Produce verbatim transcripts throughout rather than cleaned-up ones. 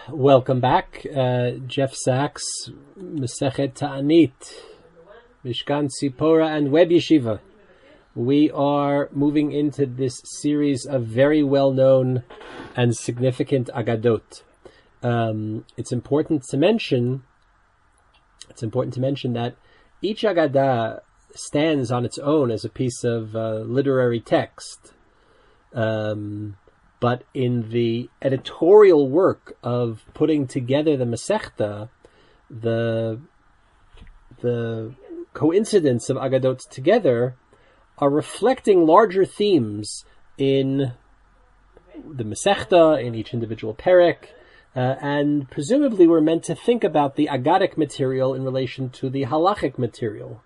Welcome back. Uh, Jeff Sachs, Masechet Ta'anit, Mishkan Tzipora, and Web Yeshiva. We are moving into this series of very well-known and significant Agadot. Um, it's important to mention, it's important to mention that each Agadah stands on its own as a piece of uh, literary text. Um, But in the editorial work of putting together the Masechta, the the coincidence of Agadot together are reflecting larger themes in the Masechta, in each individual perek, uh, and presumably we're meant to think about the Agadic material in relation to the halachic material,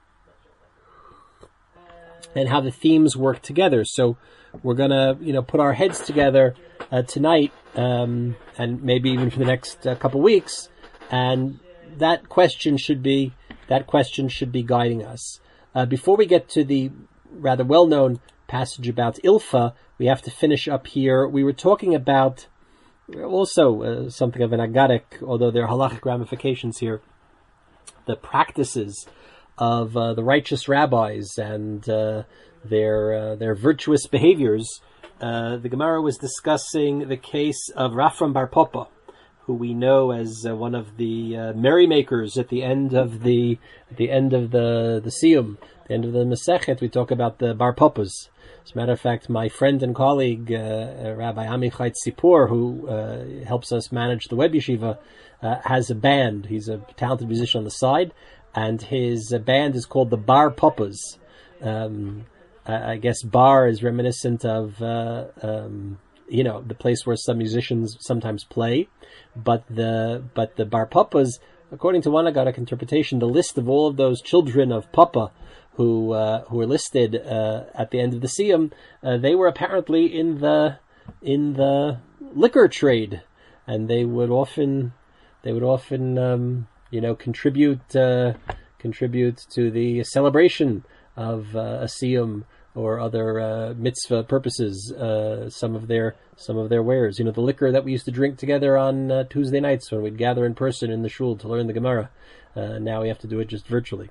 and how the themes work together. So we're gonna, you know, put our heads together uh, tonight, um, and maybe even for the next uh, couple weeks, and that question should be that question should be guiding us. Uh, before we get to the rather well-known passage about Ilfa, we have to finish up here. We were talking about also uh, something of an agadic, although there are halachic ramifications here, the practices of uh, the righteous rabbis and uh, their uh, their virtuous behaviors. Uh, the Gemara was discussing the case of Rafram Bar Papa, who we know as uh, one of the uh, merrymakers at the end of the at the end of the the Siyum, the end of the Masechet. We talk about the Bar Papas. As a matter of fact, my friend and colleague uh, Rabbi Amichai Tzipor, who uh, helps us manage the Web Yeshiva, uh, has a band. He's a talented musician on the side, and his uh, band is called the Bar Papas. Um, I guess bar is reminiscent of, uh, um, you know, the place where some musicians sometimes play, but the but the Bar Papas, according to one Agadic interpretation, the list of all of those children of Papa who uh, who were listed uh, at the end of the Siyum, uh, they were apparently in the in the liquor trade, and they would often they would often um, you know contribute uh, contribute to the celebration of uh, a Siyum or other uh, mitzvah purposes, uh, some of their some of their wares. You know, the liquor that we used to drink together on uh, Tuesday nights when we'd gather in person in the shul to learn the Gemara. Uh, now we have to do it just virtually.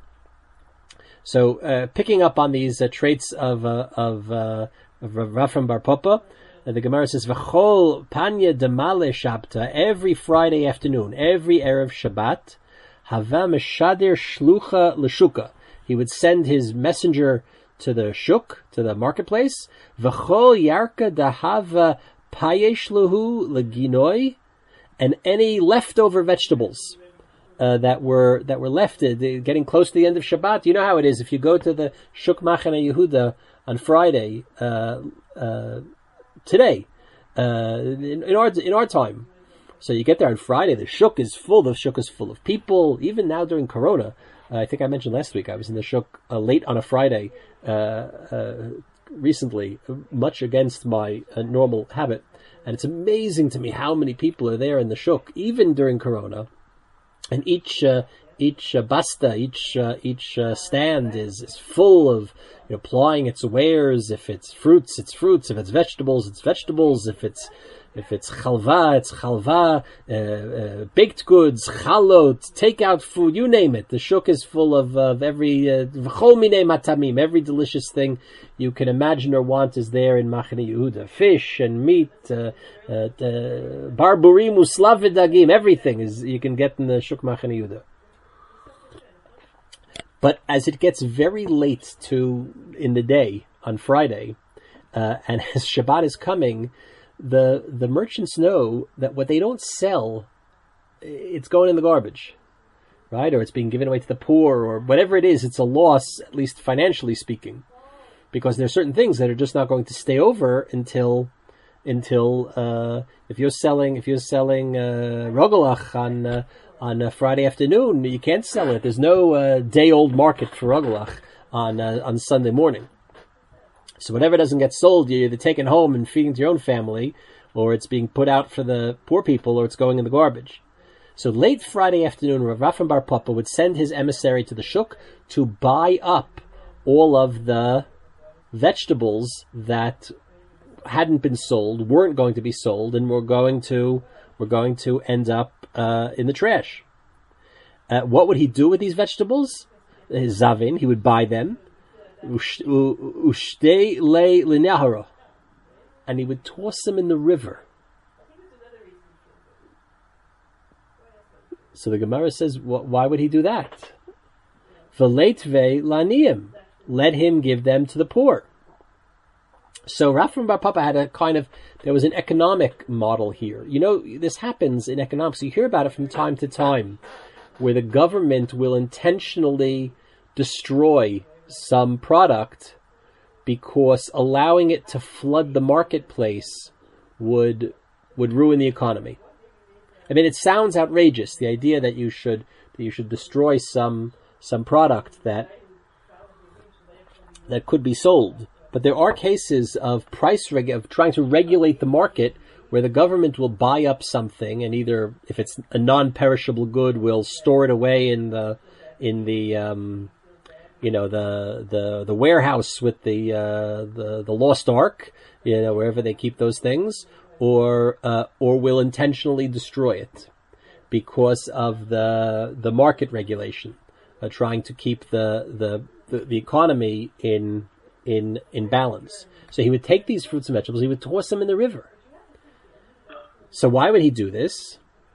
So, uh, picking up on these uh, traits of uh, of, uh, of Rafram Bar Papa, uh, the Gemara says, "V'chol panya demale shabta." Every Friday afternoon, every erev Shabbat, hava meshader shlucha l'shuka. He would send his messenger to the shuk, to the marketplace. V'chol yarka dahava payesh luhu leginoi, and any leftover vegetables uh, that were that were left, uh, getting close to the end of Shabbat. You know how it is. If you go to the shuk Machane Yehuda on Friday, uh, uh, today, uh, in, in our in our time, so you get there on Friday. The shuk is full. The shuk is full of people. Even now during Corona. Uh, I think I mentioned last week I was in the shuk uh, late on a Friday uh, uh, recently, much against my uh, normal habit. And it's amazing to me how many people are there in the shuk, even during Corona. And each uh, each uh, basta, each uh, each uh, stand is, is full of, you know, plying its wares. If it's fruits, it's fruits. If it's vegetables, it's vegetables. If it's If it's chalva, it's chalva, uh, uh, baked goods, chalot, takeout food, you name it. The shuk is full of, of every, v'chol minei matamim, every delicious thing you can imagine or want is there in Machane Yehuda. Fish and meat, uh, uh, uh, barburim, uslav v'dagim, everything is, you can get in the shuk Machane Yehuda. But as it gets very late to, in the day, on Friday, uh, and as Shabbat is coming, the the merchants know that what they don't sell, it's going in the garbage, right? Or it's being given away to the poor, or whatever it is, it's a loss, at least financially speaking, because there are certain things that are just not going to stay over until until uh, if you're selling if you're selling uh, rogalach on uh, on a Friday afternoon, you can't sell it. There's no uh, day old market for rogalach on uh, on Sunday morning. So whatever doesn't get sold, you're either taking home and feeding to your own family, or it's being put out for the poor people, or it's going in the garbage. So late Friday afternoon, Rav Rafram Bar Papa would send his emissary to the shuk to buy up all of the vegetables that hadn't been sold, weren't going to be sold, and were going to were going to end up uh, in the trash. Uh, what would he do with these vegetables? His zavin, he would buy them, ushtei le linahara, and he would toss them in the river. So the Gemara says, why would he do that? V'leitvei laniim, let him give them to the poor. So Rafram Bar Papa had a kind of, there was an economic model here. You know, this happens in economics. You hear about it from time to time, where the government will intentionally destroy some product because allowing it to flood the marketplace would would ruin the economy. I mean, it sounds outrageous, the idea that you should that you should destroy some some product that that could be sold. But there are cases of price reg- of trying to regulate the market where the government will buy up something, and either, if it's a non-perishable good, will store it away in the in the um, you know the the the warehouse with the uh, the the lost ark, you know, wherever they keep those things, or uh, or will intentionally destroy it because of the the market regulation, uh, trying to keep the, the the the economy in in in balance. So he would take these fruits and vegetables, he would toss them in the river. So why would he do this?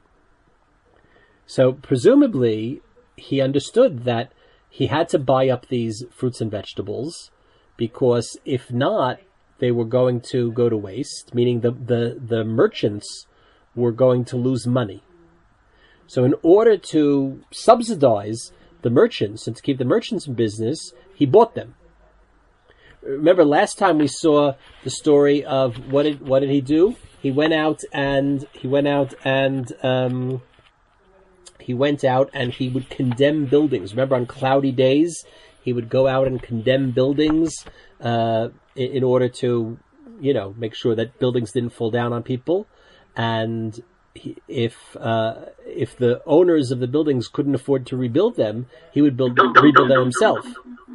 So presumably he understood that he had to buy up these fruits and vegetables because if not, they were going to go to waste, meaning the, the, the merchants were going to lose money. So in order to subsidize the merchants and to keep the merchants in business, he bought them. Remember last time we saw the story of what did what did he do? He went out and he went out and um, he went out and he would condemn buildings. Remember, on cloudy days, he would go out and condemn buildings uh, in, in order to, you know, make sure that buildings didn't fall down on people. And he, if uh, if the owners of the buildings couldn't afford to rebuild them, he would build rebuild them himself.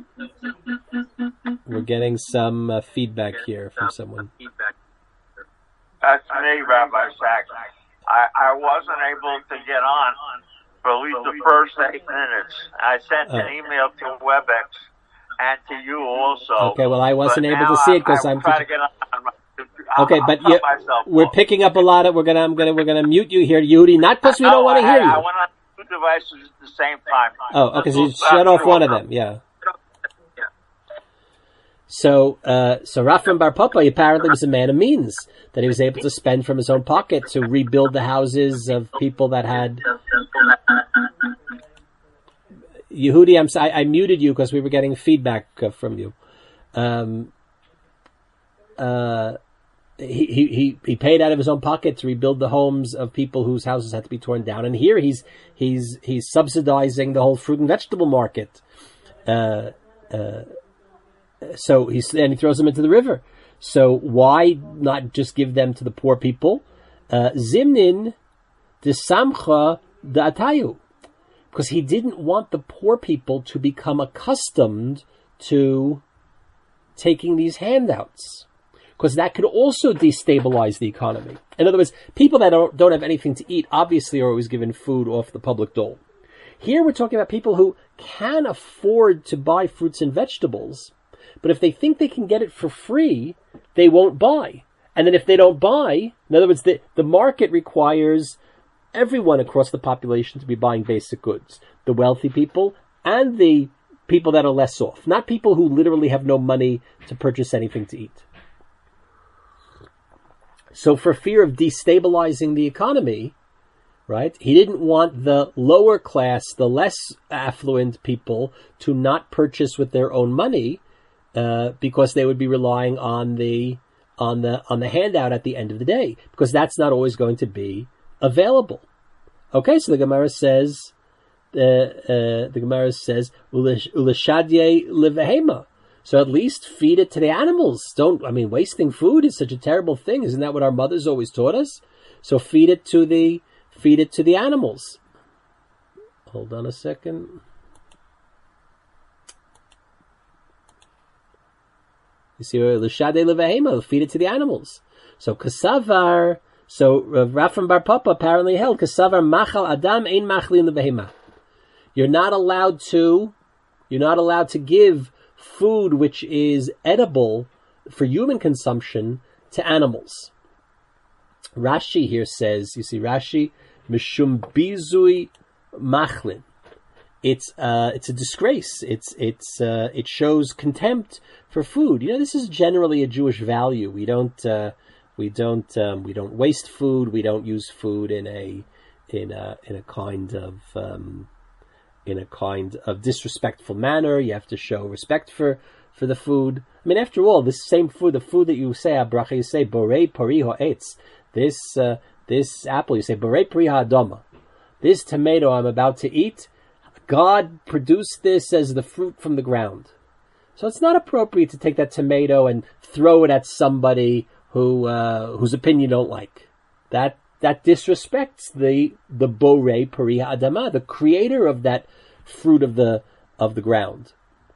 We're getting some uh, feedback here from someone. That's me, Rabbi Sachs. I, I wasn't able to get on for at least the first eight minutes. I sent an Oh. email to WebEx and to you also. Okay, well, I wasn't But able now to see it because I, I'm. trying to get on. I'll, Okay, I'll but cut you, myself we're off. picking up a lot of. We're gonna. I'm gonna. We're gonna mute you here, Yehudi. Not because we don't No, want to I, hear you. I went on two devices at the same time. Oh, okay. So you That's shut off true. one of them. Yeah. So, uh, so Rafram Bar Papa apparently was a man of means, that he was able to spend from his own pocket to rebuild the houses of people that had. Yehudi, I'm sorry, I, I muted you because we were getting feedback uh, from you. Um, uh, he, he, he, he paid out of his own pocket to rebuild the homes of people whose houses had to be torn down. And here he's, he's, he's subsidizing the whole fruit and vegetable market. Uh, uh, so he's, and he throws them into the river. So why not just give them to the poor people? Uh, Zimnin de Samcha de Atayu. Because he didn't want the poor people to become accustomed to taking these handouts. Because that could also destabilize the economy. In other words, people that don't, don't have anything to eat obviously are always given food off the public dole. Here we're talking about people who can afford to buy fruits and vegetables, but if they think they can get it for free, they won't buy. And then if they don't buy, in other words, the, the market requires everyone across the population to be buying basic goods. The wealthy people and the people that are less off. Not people who literally have no money to purchase anything to eat. So for fear of destabilizing the economy, right, he didn't want the lower class, the less affluent people to not purchase with their own money, uh, because they would be relying on the, on the, on the handout at the end of the day, because that's not always going to be available. Okay, so the Gemara says, uh, uh, the Gemara says, "Ulashadye livehema." So at least feed it to the animals. Don't, I mean, wasting food is such a terrible thing. Isn't that what our mothers always taught us? So feed it to the, feed it to the animals. Hold on a second. You see, l'shadei levehema, feed it to the animals. So kasavar So Rav Rafam Bar Papa apparently held Kasavar Machal Adam Ein Machlin Levehema. You're not allowed to, you're not allowed to give food which is edible for human consumption to animals. Rashi here says, you see Rashi, Mishum Bizui Machlin. It's uh, it's a disgrace. It's it's uh, it shows contempt for food. You know, this is generally a Jewish value. We don't uh, we don't um, we don't waste food. We don't use food in a in a in a kind of um, in a kind of disrespectful manner. You have to show respect for, for the food. I mean, after all, this same food, the food that you say bracha, you say borei pari ha'etz. This uh, this apple, you say borei pari ha'adama. This tomato I'm about to eat, God produced this as the fruit from the ground. So it's not appropriate to take that tomato and throw it at somebody who uh, whose opinion you don't like. That that disrespects the the borei pari ha'adama, the creator of that fruit of the of the ground.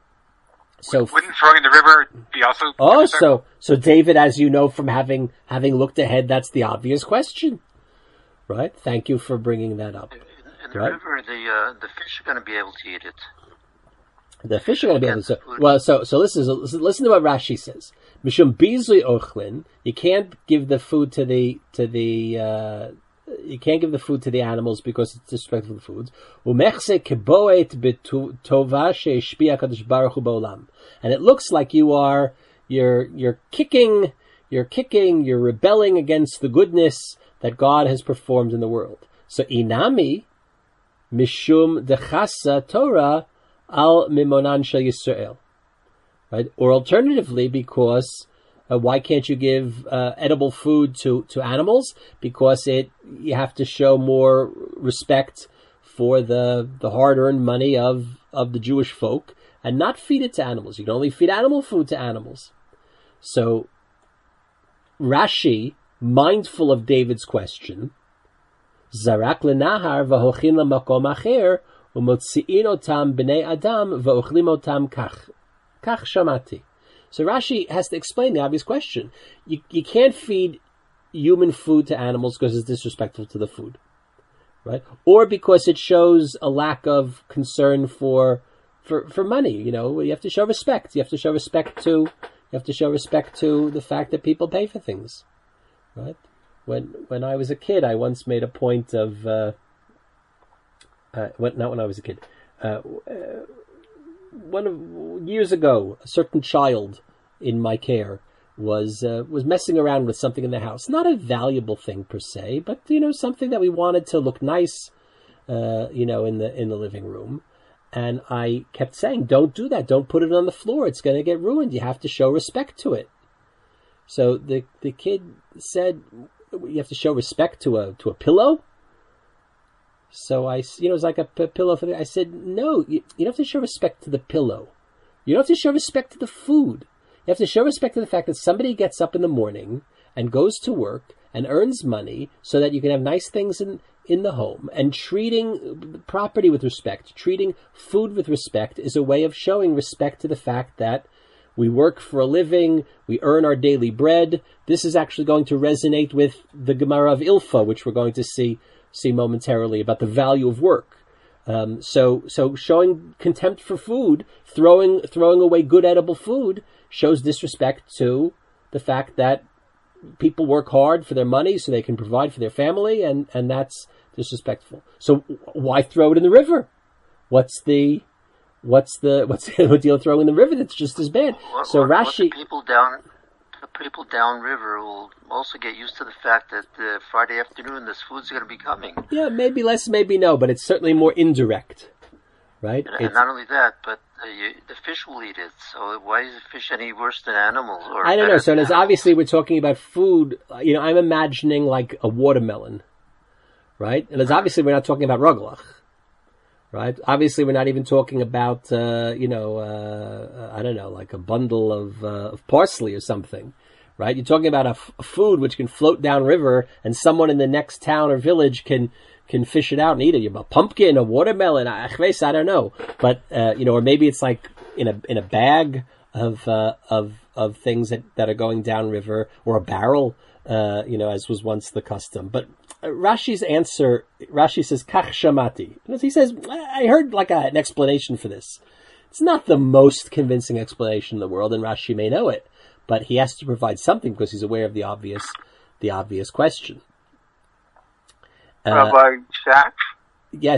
So wouldn't throwing in the river be also? Oh, so so David, as you know from having having looked ahead, that's the obvious question, right? Thank you for bringing that up. In, in the right? river, the uh, the fish are going to be able to eat it. The fish are going to be able to. So, well, so so listen, listen, listen to what Rashi says. Mishum bizui ochlin. You can't give the food to the to the. Uh, you can't give the food to the animals because it's disrespectful to the foods. Umechse keboet betova sheishpia kadosh baruch hu ba'olam. And it looks like you are you're you're kicking, you're kicking, you're rebelling against the goodness that God has performed in the world. So inami mishum dechasa Torah al mimonan shel Yisrael, right? Or alternatively, because uh, why can't you give uh, edible food to, to animals? Because it you have to show more respect for the the hard-earned money of, of the Jewish folk and not feed it to animals. You can only feed animal food to animals. So Rashi, mindful of David's question, Zarak lenahar v'hochin lamakom acher umotzi'in otam b'nei adam v'ochlim otam kach. Kach shamati. So Rashi has to explain the obvious question. You, you can't feed human food to animals because it's disrespectful to the food, right? Or because it shows a lack of concern for, for, for money. You know, you have to show respect. You have to show respect to, you have to show respect to the fact that people pay for things, right? When, when I was a kid, I once made a point of, uh, uh when, not when I was a kid, uh, uh one of years ago, a certain child in my care was uh, was messing around with something in the house. Not a valuable thing per se, but you know, something that we wanted to look nice, uh, you know, in the in the living room. And I kept saying, "Don't do that. Don't put it on the floor. It's going to get ruined. You have to show respect to it." So the the kid said, "You have to show respect to a to a pillow." So I, you know, it was like a p- pillow for the, I said, no, you, you don't have to show respect to the pillow. You don't have to show respect to the food. You have to show respect to the fact that somebody gets up in the morning and goes to work and earns money so that you can have nice things in, in the home. And treating property with respect, treating food with respect is a way of showing respect to the fact that we work for a living, we earn our daily bread. This is actually going to resonate with the Gemara of Ilfa, which we're going to see see momentarily about the value of work. Um, so, so showing contempt for food, throwing throwing away good edible food, shows disrespect to the fact that people work hard for their money so they can provide for their family, and, and that's disrespectful. So, why throw it in the river? What's the what's the what's the deal throwing in the river? That's just as bad. What, so what, Rashi, what the people down. The people downriver will also get used to the fact that uh, Friday afternoon this food's going to be coming. Yeah, maybe less, maybe no, but it's certainly more indirect, right? And, and not only that, but uh, you, the fish will eat it. So why is the fish any worse than animals? Or I don't know. So as obviously we're talking about food, you know, I'm imagining like a watermelon, right? And as obviously we're not talking about rugelach, right? Obviously we're not even talking about, uh, you know, uh, I don't know, like a bundle of, uh, of parsley or something. Right? You're talking about a, f- a food which can float downriver and someone in the next town or village can, can fish it out and eat it. You have a pumpkin, a watermelon, I don't know. But, uh, you know, or maybe it's like in a, in a bag of uh, of of things that, that are going downriver, or a barrel, uh, you know, as was once the custom. But Rashi's answer, Rashi says, Kach shamati. He says, I heard like a, an explanation for this. It's not the most convincing explanation in the world, and Rashi may know it, but he has to provide something because he's aware of the obvious, the obvious question. Uh, Rabbi Sachs? Yes.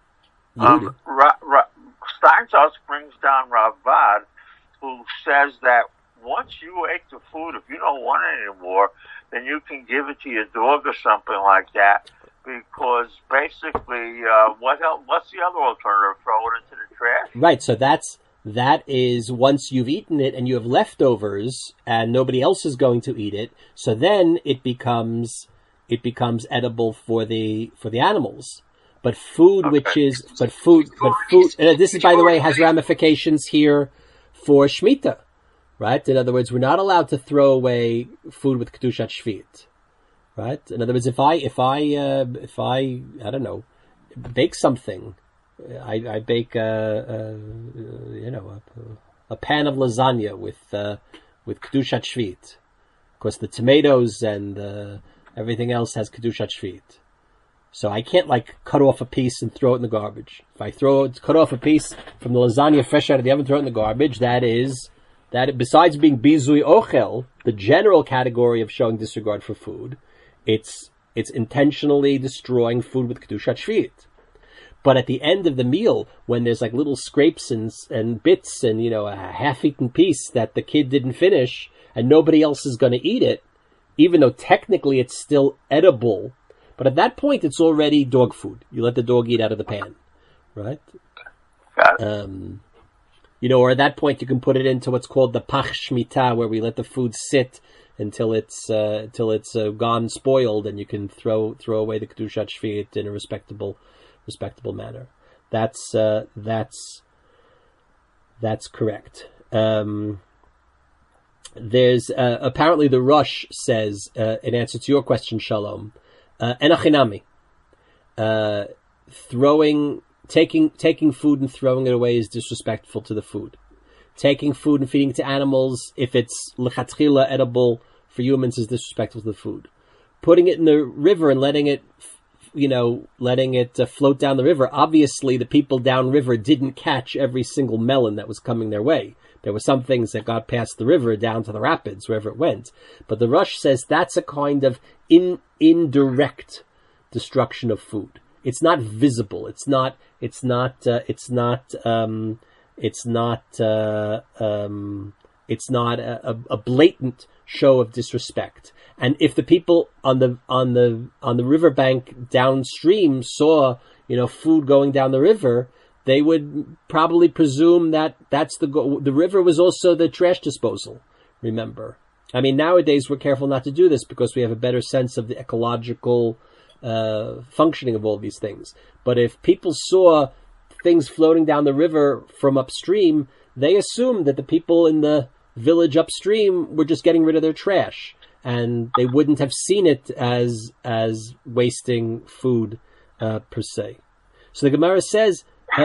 Um, Ra- Ra- Steinsaltz brings down Ravad, who says that once you ate the food, if you don't want it anymore, then you can give it to your dog or something like that. Because basically, uh, what else, what's the other alternative? Throw it into the trash? Right. So that's that is once you've eaten it and you have leftovers, and nobody else is going to eat it. So then it becomes it becomes edible for the for the animals. But food, okay. which is but food, but food. Uh, this is, by the way, has ramifications here for Shemitah, right? In other words, we're not allowed to throw away food with kedushat shvit, right? In other words, if I if I uh, if I I don't know, bake something, I, I bake a, a you know a, a pan of lasagna with uh, with kedushat shvit. Of course, the tomatoes and uh, everything else has kedushat shvit. So I can't like cut off a piece and throw it in the garbage. If I throw it, cut off a piece from the lasagna fresh out of the oven, throw it in the garbage, that is, that besides being bizui ochel, the general category of showing disregard for food, it's, it's intentionally destroying food with kedushat shvit. But at the end of the meal, when there's like little scrapes and, and bits and, you know, a half-eaten piece that the kid didn't finish and nobody else is going to eat it, even though technically it's still edible, but at that point, it's already dog food. You let the dog eat out of the pan, right? Got it. Um, you know, or at that point, you can put it into what's called the pach shmita, where we let the food sit until it's uh, until it's uh, gone spoiled, and you can throw throw away the kedushat shvit in a respectable respectable manner. That's uh, that's that's correct. Um, there's uh, apparently the Rosh says uh, in answer to your question, Shalom. Uh, enachinami, uh, throwing, taking, taking food and throwing it away is disrespectful to the food. Taking food and feeding it to animals, if it's lechatchila edible for humans, is disrespectful to the food. Putting it in the river and letting it, you know, letting it uh, float down the river. Obviously, the people downriver didn't catch every single melon that was coming their way. There were some things that got past the river down to the rapids, wherever it went. But the Rosh says that's a kind of in, indirect destruction of food. It's not visible. It's not, it's not, uh, it's not, um, it's not, uh, um, it's not a, a blatant show of disrespect. And if the people on the, on the, on the riverbank downstream saw, you know, food going down the river, they would probably presume that that's the go- the river was also the trash disposal. Remember, I mean, nowadays we're careful not to do this because we have a better sense of the ecological uh, functioning of all these things. But if people saw things floating down the river from upstream, they assumed that the people in the village upstream were just getting rid of their trash, and they wouldn't have seen it as as wasting food uh, per se. So the Gemara says,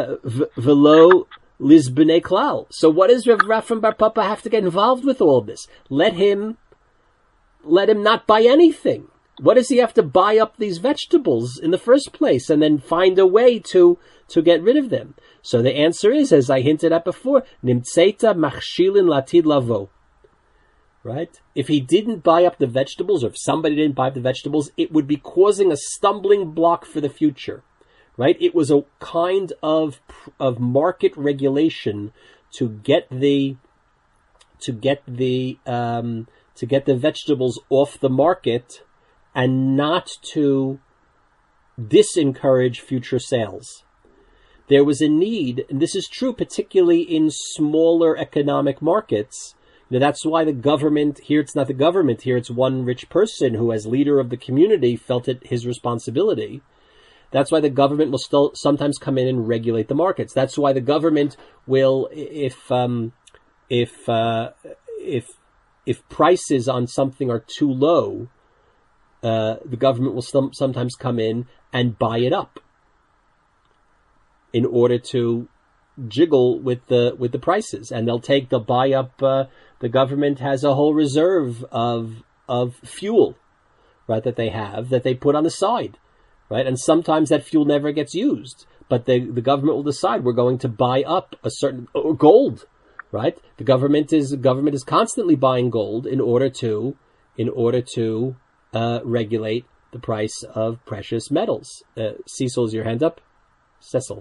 Velo Lizbnei Klal. So what does Rav Rafram Bar Papa have to get involved with all this? Let him, let him not buy anything. What does he have to buy up these vegetables in the first place and then find a way to, to get rid of them? So the answer is, as I hinted at before, Nimtzeita machshilin latid lavo. Right? If he didn't buy up the vegetables, or if somebody didn't buy up the vegetables, it would be causing a stumbling block for the future. Right? It was a kind of of market regulation to get the to get the um, to get the vegetables off the market and not to disencourage future sales. There was a need, and this is true particularly in smaller economic markets. You know, that's why the government, here it's not the government, here it's one rich person who, as leader of the community, felt it his responsibility. That's why the government will still sometimes come in and regulate the markets. That's why the government will, if um, if uh, if if prices on something are too low, uh, the government will some, sometimes come in and buy it up in order to jiggle with the with the prices, and they'll take they'll buy up. Uh, the government has a whole reserve of of fuel, right, that they have that they put on the side, right, and sometimes that fuel never gets used, but the the government will decide we're going to buy up a certain or gold, right? The government is the government is constantly buying gold in order to in order to uh, regulate the price of precious metals. Uh, Cecil, is your hand up? Cecil.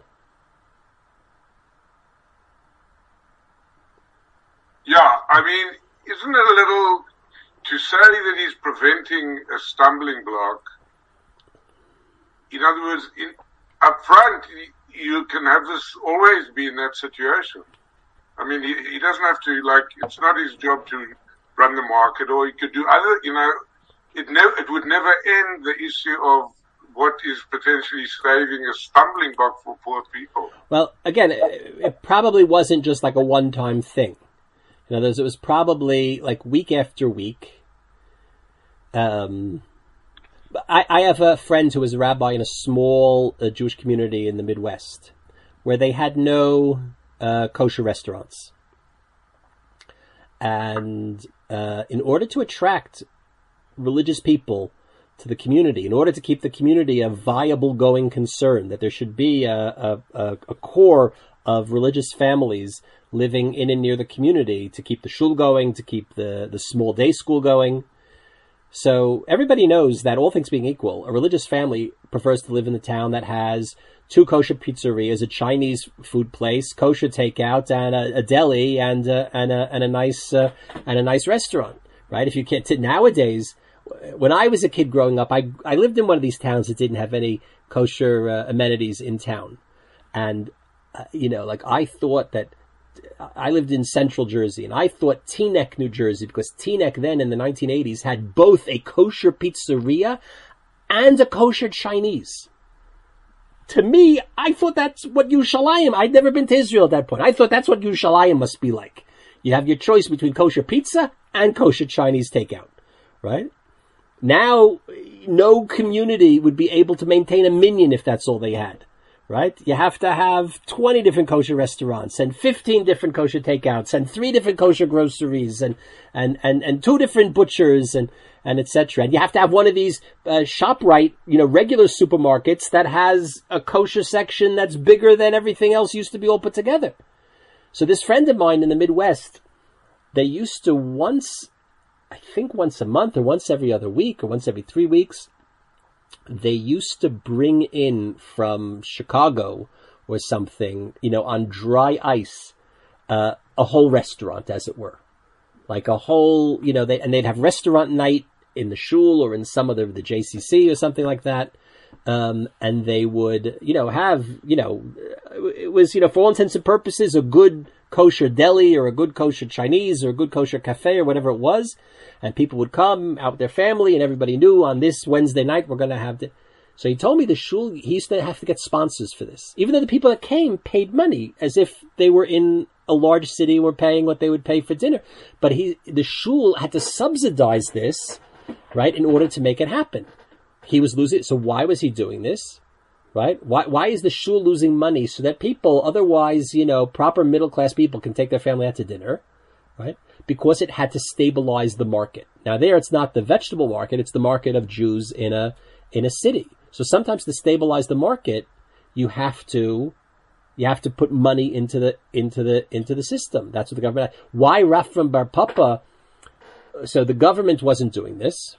Yeah, I mean, isn't it a little to say that he's preventing a stumbling block? In other words, in, up front, you can have this always be in that situation. I mean, he, he doesn't have to, like, it's not his job to run the market, or he could do other, you know, it never, it would never end the issue of what is potentially saving a stumbling block for poor people. Well, again, it, it probably wasn't just like a one-time thing. In other words, it was probably like week after week. Um, I, I have a friend who was a rabbi in a small uh, Jewish community in the Midwest where they had no uh, kosher restaurants. And uh, in order to attract religious people to the community, in order to keep the community a viable going concern, that there should be a, a, a core of religious families living in and near the community to keep the shul going, to keep the, the small day school going. So everybody knows that, all things being equal, a religious family prefers to live in the town that has two kosher pizzerias, a Chinese food place, kosher takeout, and a, a deli, and a, and a and a nice uh, and a nice restaurant. Right? If you can't t- nowadays, when I was a kid growing up, I I lived in one of these towns that didn't have any kosher uh, amenities in town, and uh, you know, like I thought that. I lived in central Jersey, and I thought Teaneck, New Jersey, because Teaneck then in the nineteen eighties had both a kosher pizzeria and a kosher Chinese. To me, I thought that's what Yerushalayim, I'd never been to Israel at that point. I thought that's what Yerushalayim must be like. You have your choice between kosher pizza and kosher Chinese takeout, right? Now, no community would be able to maintain a minyan if that's all they had. Right? You have to have twenty different kosher restaurants and fifteen different kosher takeouts and three different kosher groceries and, and, and, and two different butchers and, and et cetera. And you have to have one of these, uh, ShopRite, you know, regular supermarkets that has a kosher section that's bigger than everything else used to be all put together. So this friend of mine in the Midwest, they used to once, I think once a month or once every other week or once every three weeks, they used to bring in from Chicago or something, you know, on dry ice, uh, a whole restaurant, as it were. Like a whole, you know, they, and they'd have restaurant night in the shul or in some of the, the J C C or something like that. Um, and they would, you know, have, you know, it was, you know, for all intents and purposes, a good kosher deli or a good kosher Chinese or a good kosher cafe or whatever it was. And people would come out with their family, and everybody knew on this Wednesday night we're going to have the. So he told me the shul, he used to have to get sponsors for this. Even though the people that came paid money as if they were in a large city and were paying what they would pay for dinner. But he, the shul had to subsidize this, right, in order to make it happen. He was losing. So why was he doing this? Right? Why, why is the shul losing money so that people, otherwise, you know, proper middle class people can take their family out to dinner? Right? Because it had to stabilize the market. Now there, it's not the vegetable market, it's the market of Jews in a, in a city. So sometimes to stabilize the market, you have to, you have to put money into the, into the, into the system. That's what the government, why Rafram Bar Papa, so the government wasn't doing this.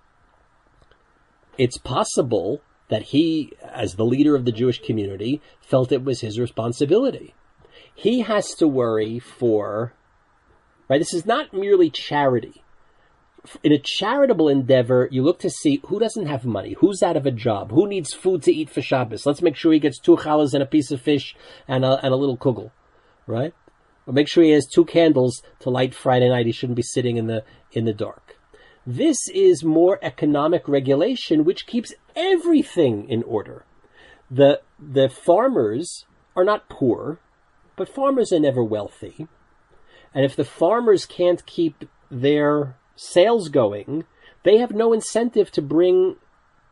It's possible that he, as the leader of the Jewish community, felt it was his responsibility. He has to worry for, right? This is not merely charity. In a charitable endeavor, you look to see who doesn't have money, who's out of a job, who needs food to eat for Shabbos. Let's make sure he gets two challahs and a piece of fish and a, and a little kugel, right? Or make sure he has two candles to light Friday night. He shouldn't be sitting in the in the dark. This is more economic regulation, which keeps everything in order. The the farmers are not poor, but farmers are never wealthy. And if the farmers can't keep their sales going, they have no incentive to bring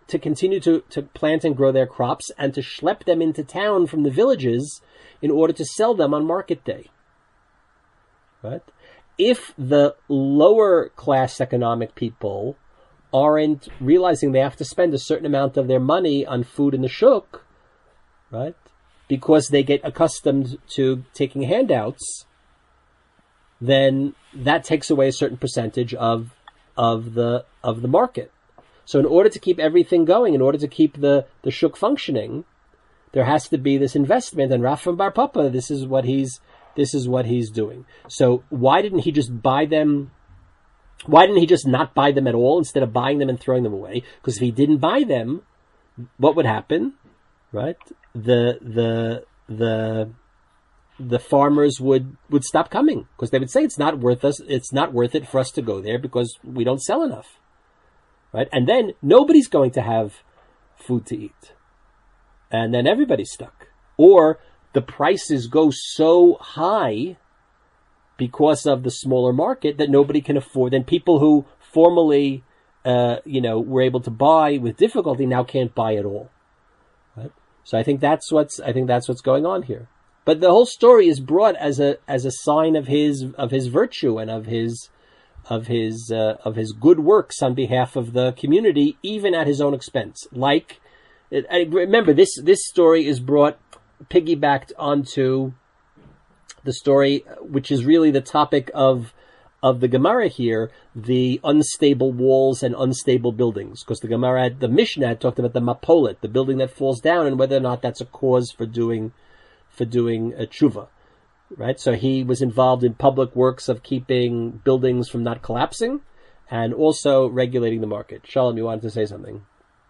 to continue to, to plant and grow their crops and to schlep them into town from the villages in order to sell them on market day. Right? If the lower class economic people aren't realizing they have to spend a certain amount of their money on food in the shuk, right, because they get accustomed to taking handouts, then that takes away a certain percentage of of the of the market. So in order to keep everything going, in order to keep the, the shuk functioning, there has to be this investment. And Rafam Bar Papa, this is what he's this is what he's doing. So why didn't he just buy them? Why didn't he just not buy them at all instead of buying them and throwing them away? Because if he didn't buy them, what would happen? Right? The the the the farmers would, would stop coming because they would say it's not worth us. It's not worth it for us to go there because we don't sell enough. Right? And then nobody's going to have food to eat. And then everybody's stuck. Or the prices go so high because of the smaller market that nobody can afford. Then people who formerly, uh, you know, were able to buy with difficulty now can't buy at all. Right? So I think that's what's, I think that's what's going on here. But the whole story is brought as a, as a sign of his, of his virtue and of his, of his uh, of his good works on behalf of the community, even at his own expense. Like, I remember this this story is brought piggybacked onto the story, which is really the topic of of the Gemara here, the unstable walls and unstable buildings, because the Gemara, had, the Mishnah had talked about the mapolet, the building that falls down, and whether or not that's a cause for doing for doing a tshuva. Right, so he was involved in public works of keeping buildings from not collapsing, and also regulating the market. Shalom, you wanted to say something?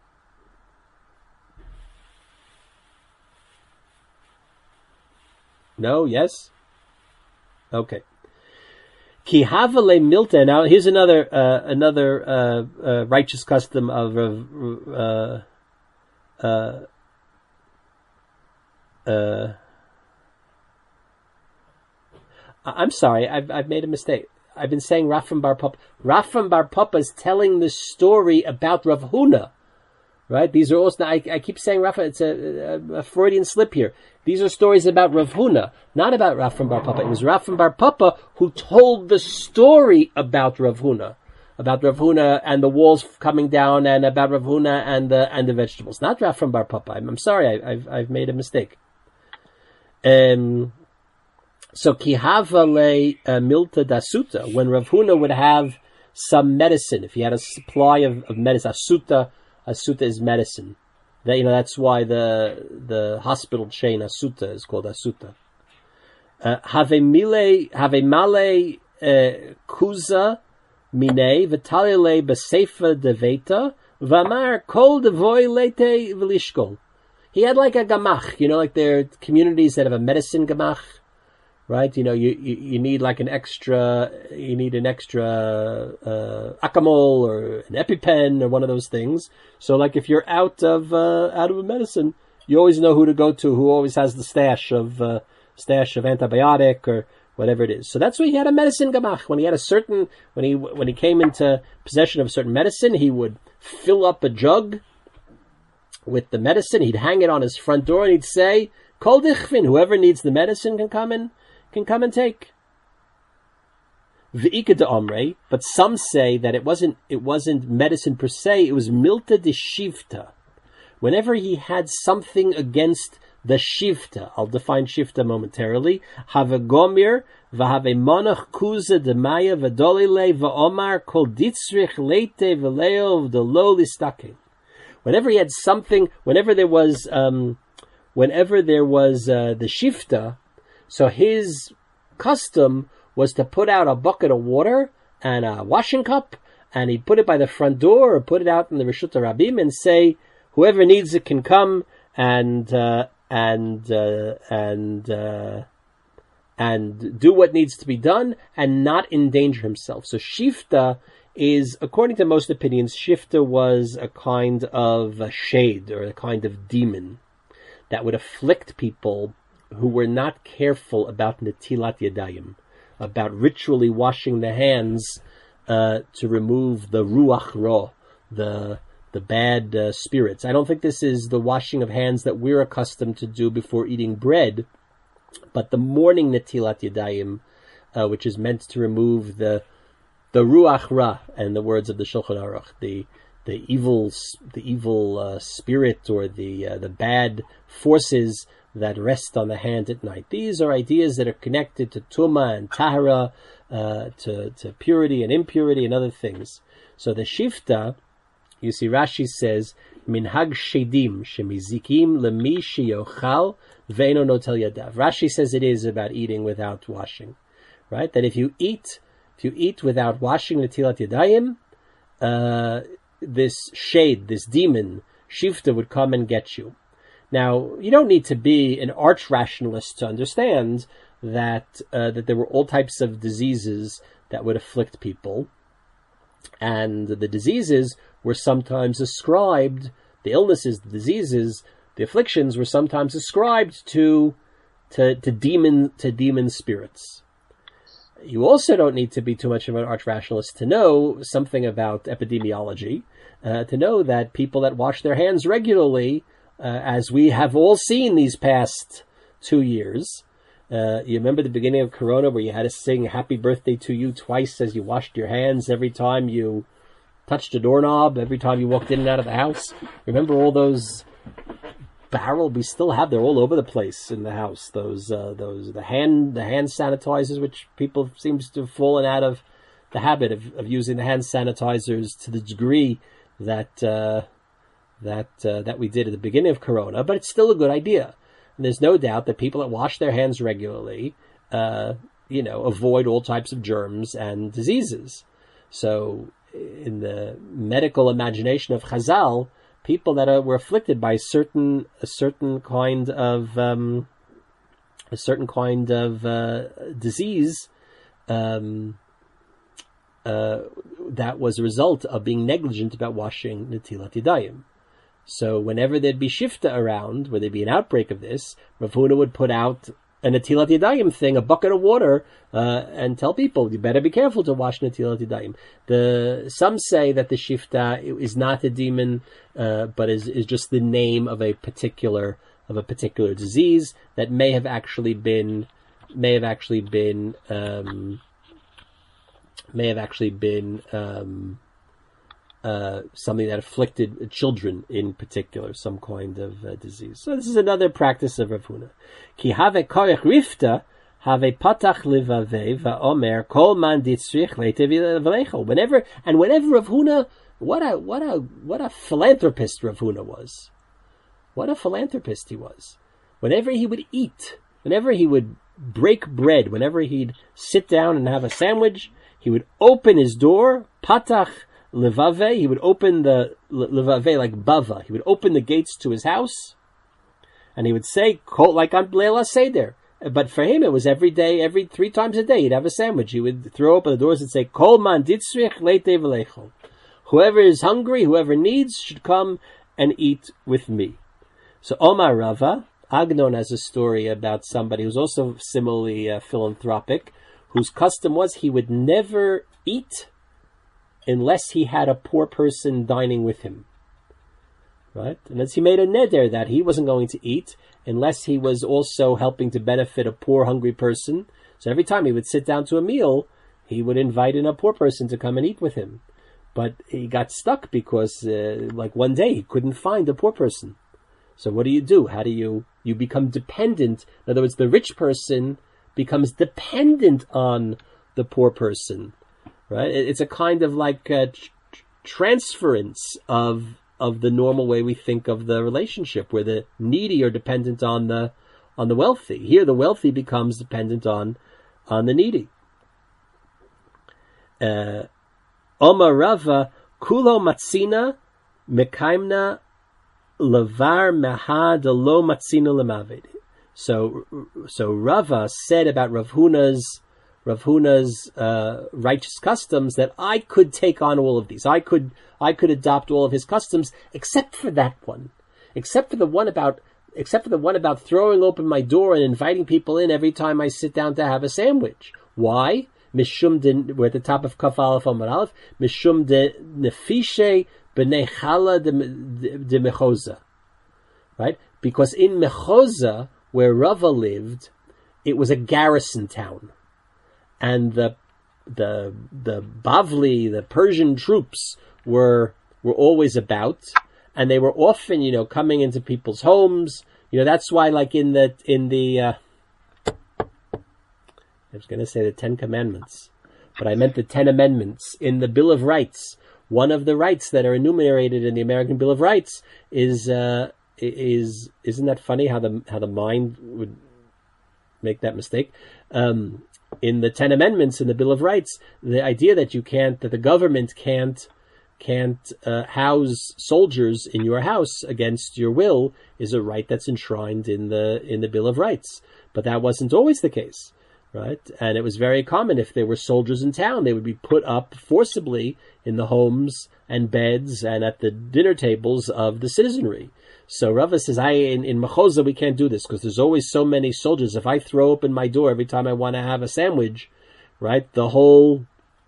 No? Yes? Okay. Ki havale milta. Now, here's another uh, another uh, uh, righteous custom of uh, uh, uh, I'm sorry, I've I've made a mistake. I've been saying Rafam Bar Papa. Rafam Bar Papa is telling the story about Rav Huna, right? These are also, I, I keep saying Rafa, it's a, a, a Freudian slip here. These are stories about Rav Huna, not about Rafam Bar Papa. It was Rafam Bar Papa who told the story about Rav Huna, about Rav Huna and the walls coming down, and about Rav Huna and the and the vegetables. Not Rafam Bar Papa. I'm, I'm sorry, I, I've I've made a mistake. Um. So kihavale uh, milta dasuta, when Rav Huna would have some medicine, if he had a supply of, of medicine, asuta, asuta is medicine. That, you know, that's why the the hospital chain Asuta is called Asuta. Have mile, have male kuza mine v'talile b'seifa deveta v'amar kol devoy lete v'lishkol. He had like a gamach, you know, like there are communities that have a medicine gamach. Right, you know, you, you, you need like an extra, you need an extra uh, Acamol or an EpiPen or one of those things. So, like, if you're out of uh, out of a medicine, you always know who to go to, who always has the stash of uh, stash of antibiotic or whatever it is. So that's why he had a medicine gamach. When he had a certain, when he when he came into possession of a certain medicine, he would fill up a jug with the medicine. He'd hang it on his front door, and he'd say, "Kol dichvin, whoever needs the medicine can come in." Can come and take. V'ika de omre, but some say that it wasn't it wasn't medicine per se, it was milta de shivta. Whenever he had something against the shivta, I'll define shivta momentarily. Have gomir v'have monach kuza de maya v'dolile v'omar kol ditzrich leite v'leo v'dolo listake. Whenever he had something, whenever there was, um, whenever there was uh, the shivta. So his custom was to put out a bucket of water and a washing cup, and he'd put it by the front door or put it out in the Reshut Rabim and say, whoever needs it can come and uh, and uh, and uh, and do what needs to be done and not endanger himself. So shifta is, according to most opinions, shifta was a kind of a shade or a kind of demon that would afflict people who were not careful about netilat yadayim, about ritually washing the hands uh, to remove the ruach ra, the the bad uh, spirits. I don't think this is the washing of hands that we're accustomed to do before eating bread, but the morning Netilat Yadayim, uh, which is meant to remove the the Ruach Ra, and the words of the Shulchan Aruch, the the evil the evil uh, spirit or the uh, the bad forces that rest on the hand at night. These are ideas that are connected to Tumah and Tahara, uh, to to purity and impurity and other things. So the Shifta, you see, Rashi says, Minhag Shedim Shemizikim Lemi Sheyochal Veino Notel Yadav. Rashi says it is about eating without washing, right? That if you eat, if you eat without washing Netilat Yadayim, uh, this shade, this demon, Shifta, would come and get you. Now, you don't need to be an arch rationalist to understand that uh, that there were all types of diseases that would afflict people, and the diseases were sometimes ascribed, the illnesses, the diseases, the afflictions were sometimes ascribed to to, to demon to demon spirits. You also don't need to be too much of an arch rationalist to know something about epidemiology, uh, to know that people that wash their hands regularly, Uh, as we have all seen these past two years. Uh, you remember the beginning of Corona where you had to sing happy birthday to you twice as you washed your hands every time you touched a doorknob, every time you walked in and out of the house? Remember all those barrel, we still have, they're all over the place in the house. Those, uh, those, the hand, the hand sanitizers, which people seems to have fallen out of the habit of, of using the hand sanitizers to the degree that, uh, that uh, that we did at the beginning of Corona, but it's still a good idea. And there's no doubt that people that wash their hands regularly, uh, you know, avoid all types of germs and diseases. So in the medical imagination of Chazal, people that are, were afflicted by certain a certain kind of um, a certain kind of uh, disease, um, uh, that was a result of being negligent about washing Netilat Yadayim. So whenever there'd be Shifta around, where there'd be an outbreak of this, Rav Huna would put out a Netilat Yadayim thing, a bucket of water, uh, and tell people, you better be careful to wash Netilat Yadayim. The, some say that the Shifta is not a demon, uh, but is, is just the name of a particular, of a particular disease that may have actually been, may have actually been, um, may have actually been, um, Uh, something that afflicted children in particular, some kind of uh, disease. So this is another practice of Rav Huna. Ki have koyach rifta, have patach livave va'omer kol man ditzrich leitev v'lecho. Whenever and whenever Rav Huna, what a what a what a philanthropist Rav Huna was. What a philanthropist he was. Whenever he would eat, whenever he would break bread, whenever he'd sit down and have a sandwich, he would open his door, patach Levave, he would open the, levave like bava, he would open the gates to his house, and he would say, like on Leila Seder. But for him, it was every day, every three times a day, he'd have a sandwich. He would throw open the doors and say, Kol man ditzrich leite v'lecho. Whoever is hungry, whoever needs, should come and eat with me. So Omar Rava, Agnon has a story about somebody who's also similarly uh, philanthropic, whose custom was he would never eat unless he had a poor person dining with him, right? Unless he made a neder that he wasn't going to eat unless he was also helping to benefit a poor, hungry person. So every time he would sit down to a meal, he would invite in a poor person to come and eat with him. But he got stuck because, uh, like one day, he couldn't find a poor person. So what do you do? How do you, you become dependent? In other words, the rich person becomes dependent on the poor person. Right? It's a kind of like a tr- transference of of the normal way we think of the relationship, where the needy are dependent on the on the wealthy. Here, the wealthy becomes dependent on on the needy. Omar Rava kulo matzina mekaimna levar mahad lo matzina lemavid. So, so Rava said about Rav Huna's Rav Huna's uh, righteous customs that I could take on all of these. I could I could adopt all of his customs, except for that one, except for the one about except for the one about throwing open my door and inviting people in every time I sit down to have a sandwich. Why? Mishum de, we're at the top of Kaf Aleph Amar Aleph. Mishum de nefishe b'nei Chala de Mechoza, right? Because in Mechoza, where Rava lived, it was a garrison town, and the the the Bavli, the Persian troops were were always about, and they were often, you know, coming into people's homes. You know, that's why, like in the in the uh, I was going to say the Ten Commandments, but I meant the Ten Amendments in the Bill of Rights. One of the rights that are enumerated in the American Bill of Rights is uh, is isn't that funny how the how the mind would make that mistake? Um, in the Ten Amendments in the Bill of Rights, the idea that you can't, that the government can't can't uh, house soldiers in your house against your will is a right that's enshrined in the in the Bill of Rights. But that wasn't always the case, right? And it was very common if there were soldiers in town, they would be put up forcibly in the homes and beds and at the dinner tables of the citizenry. So Rava says, I in, in Mechoza we can't do this because there's always so many soldiers. If I throw open my door every time I want to have a sandwich, right, the whole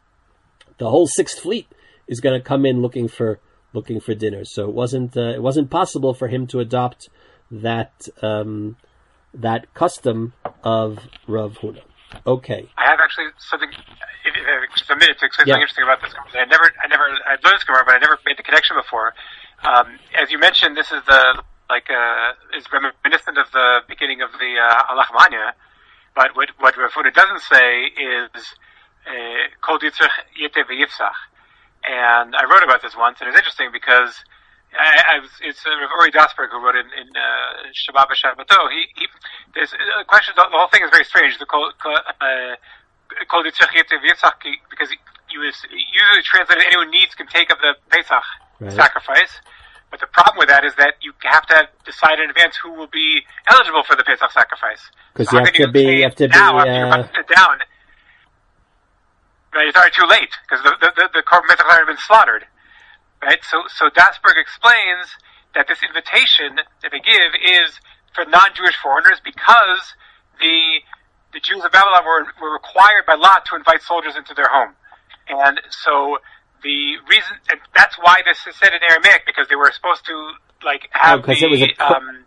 the whole Sixth Fleet is going to come in looking for looking for dinner. So it wasn't uh, it wasn't possible for him to adopt that um, that custom of Rav Huna. Okay. I have actually something, if, if, just a minute to explain Yeah. something interesting about this. I never, I never, I learned this Gemara, but I never made the connection before. Um, as you mentioned, this is the, like, uh, is reminiscent of the beginning of the, uh, Alach Manya, but what, what Rav Huna doesn't say is, Kol Yitzrach Yete V'Yifsach. And I wrote about this once, and it's interesting because I, I was, it's uh, Rav Uri Dasberg who wrote in, in uh, Shabbat B'Shabbato. He, he, there's a question, the, the whole thing is very strange. The Kol, Kol, uh, Kol Yitzchak Yetzev Yitzchak, because you was usually translated, anyone needs can take of the Pesach Right. sacrifice. But the problem with that is that you have to decide in advance who will be eligible for the Pesach sacrifice. Because So you how have can to be, you have to be, now, after you're uh, about to sit down, right, it's already too late, because the, the, the, the Korban Pesach has already been slaughtered. Right? So, so Dasberg explains that this invitation that they give is for non-Jewish foreigners because the, the Jews of Babylon were, were required by law to invite soldiers into their home. And so the reason, and that's why this is said in Aramaic, because they were supposed to, like, have Oh, 'cause the, it was a co- um,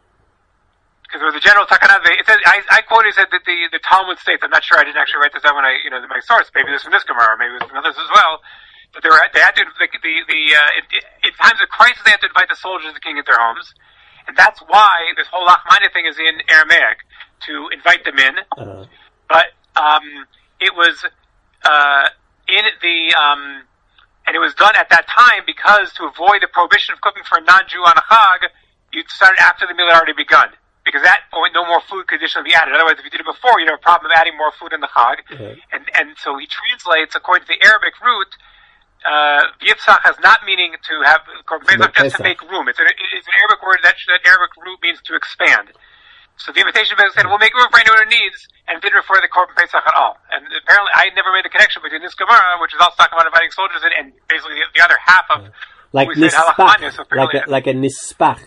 because there was a general takana. It says, I, I quoted said that the, the Talmud states, I'm not sure, I didn't actually write this down when I, you know, my source, maybe this from this Gemara, or maybe it was from others as well, but they were, they had to, the, the, the uh, in, in times of crisis, they had to invite the soldiers of the king into their homes, and that's why this whole Lachmania thing is in Aramaic, to invite them in, uh, but, um, it was, uh, in the, um, and it was done at that time because to avoid the prohibition of cooking for a non-Jew on a Chag, you started after the meal had already begun. Because at that point, no more food could additionally be added. Otherwise, if you did it before, you'd have a problem of adding more food in the Chag. Okay. And, and so he translates, according to the Arabic root, uh, Yitzchak has not meaning to have, Make just to Pesach. make room. It's an, it's an Arabic word that, that Arabic root means to expand. So the invitation basically said, we'll make room for anyone who needs, and didn't refer to the Korban Pesach at all. And apparently, I never made the connection between this Gemara, which is also talking about inviting soldiers in, and basically the, the other half of, like we said halachmania, so nispach, like apparently- a, like a nispach.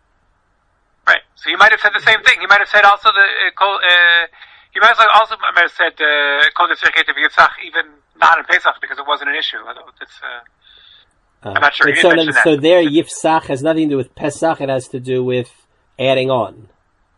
right. So he might have said the same thing. He might have said also the, uh, Kol, uh, he might have also might have said, uh, Kol Yitzchak Yetzev Yitzchak, even not in Pesach, because it wasn't an issue. Although it's, uh, Uh, I'm not sure. but He so, didn't mention so that. there, Yifsach has nothing to do with Pesach. It has to do with adding on.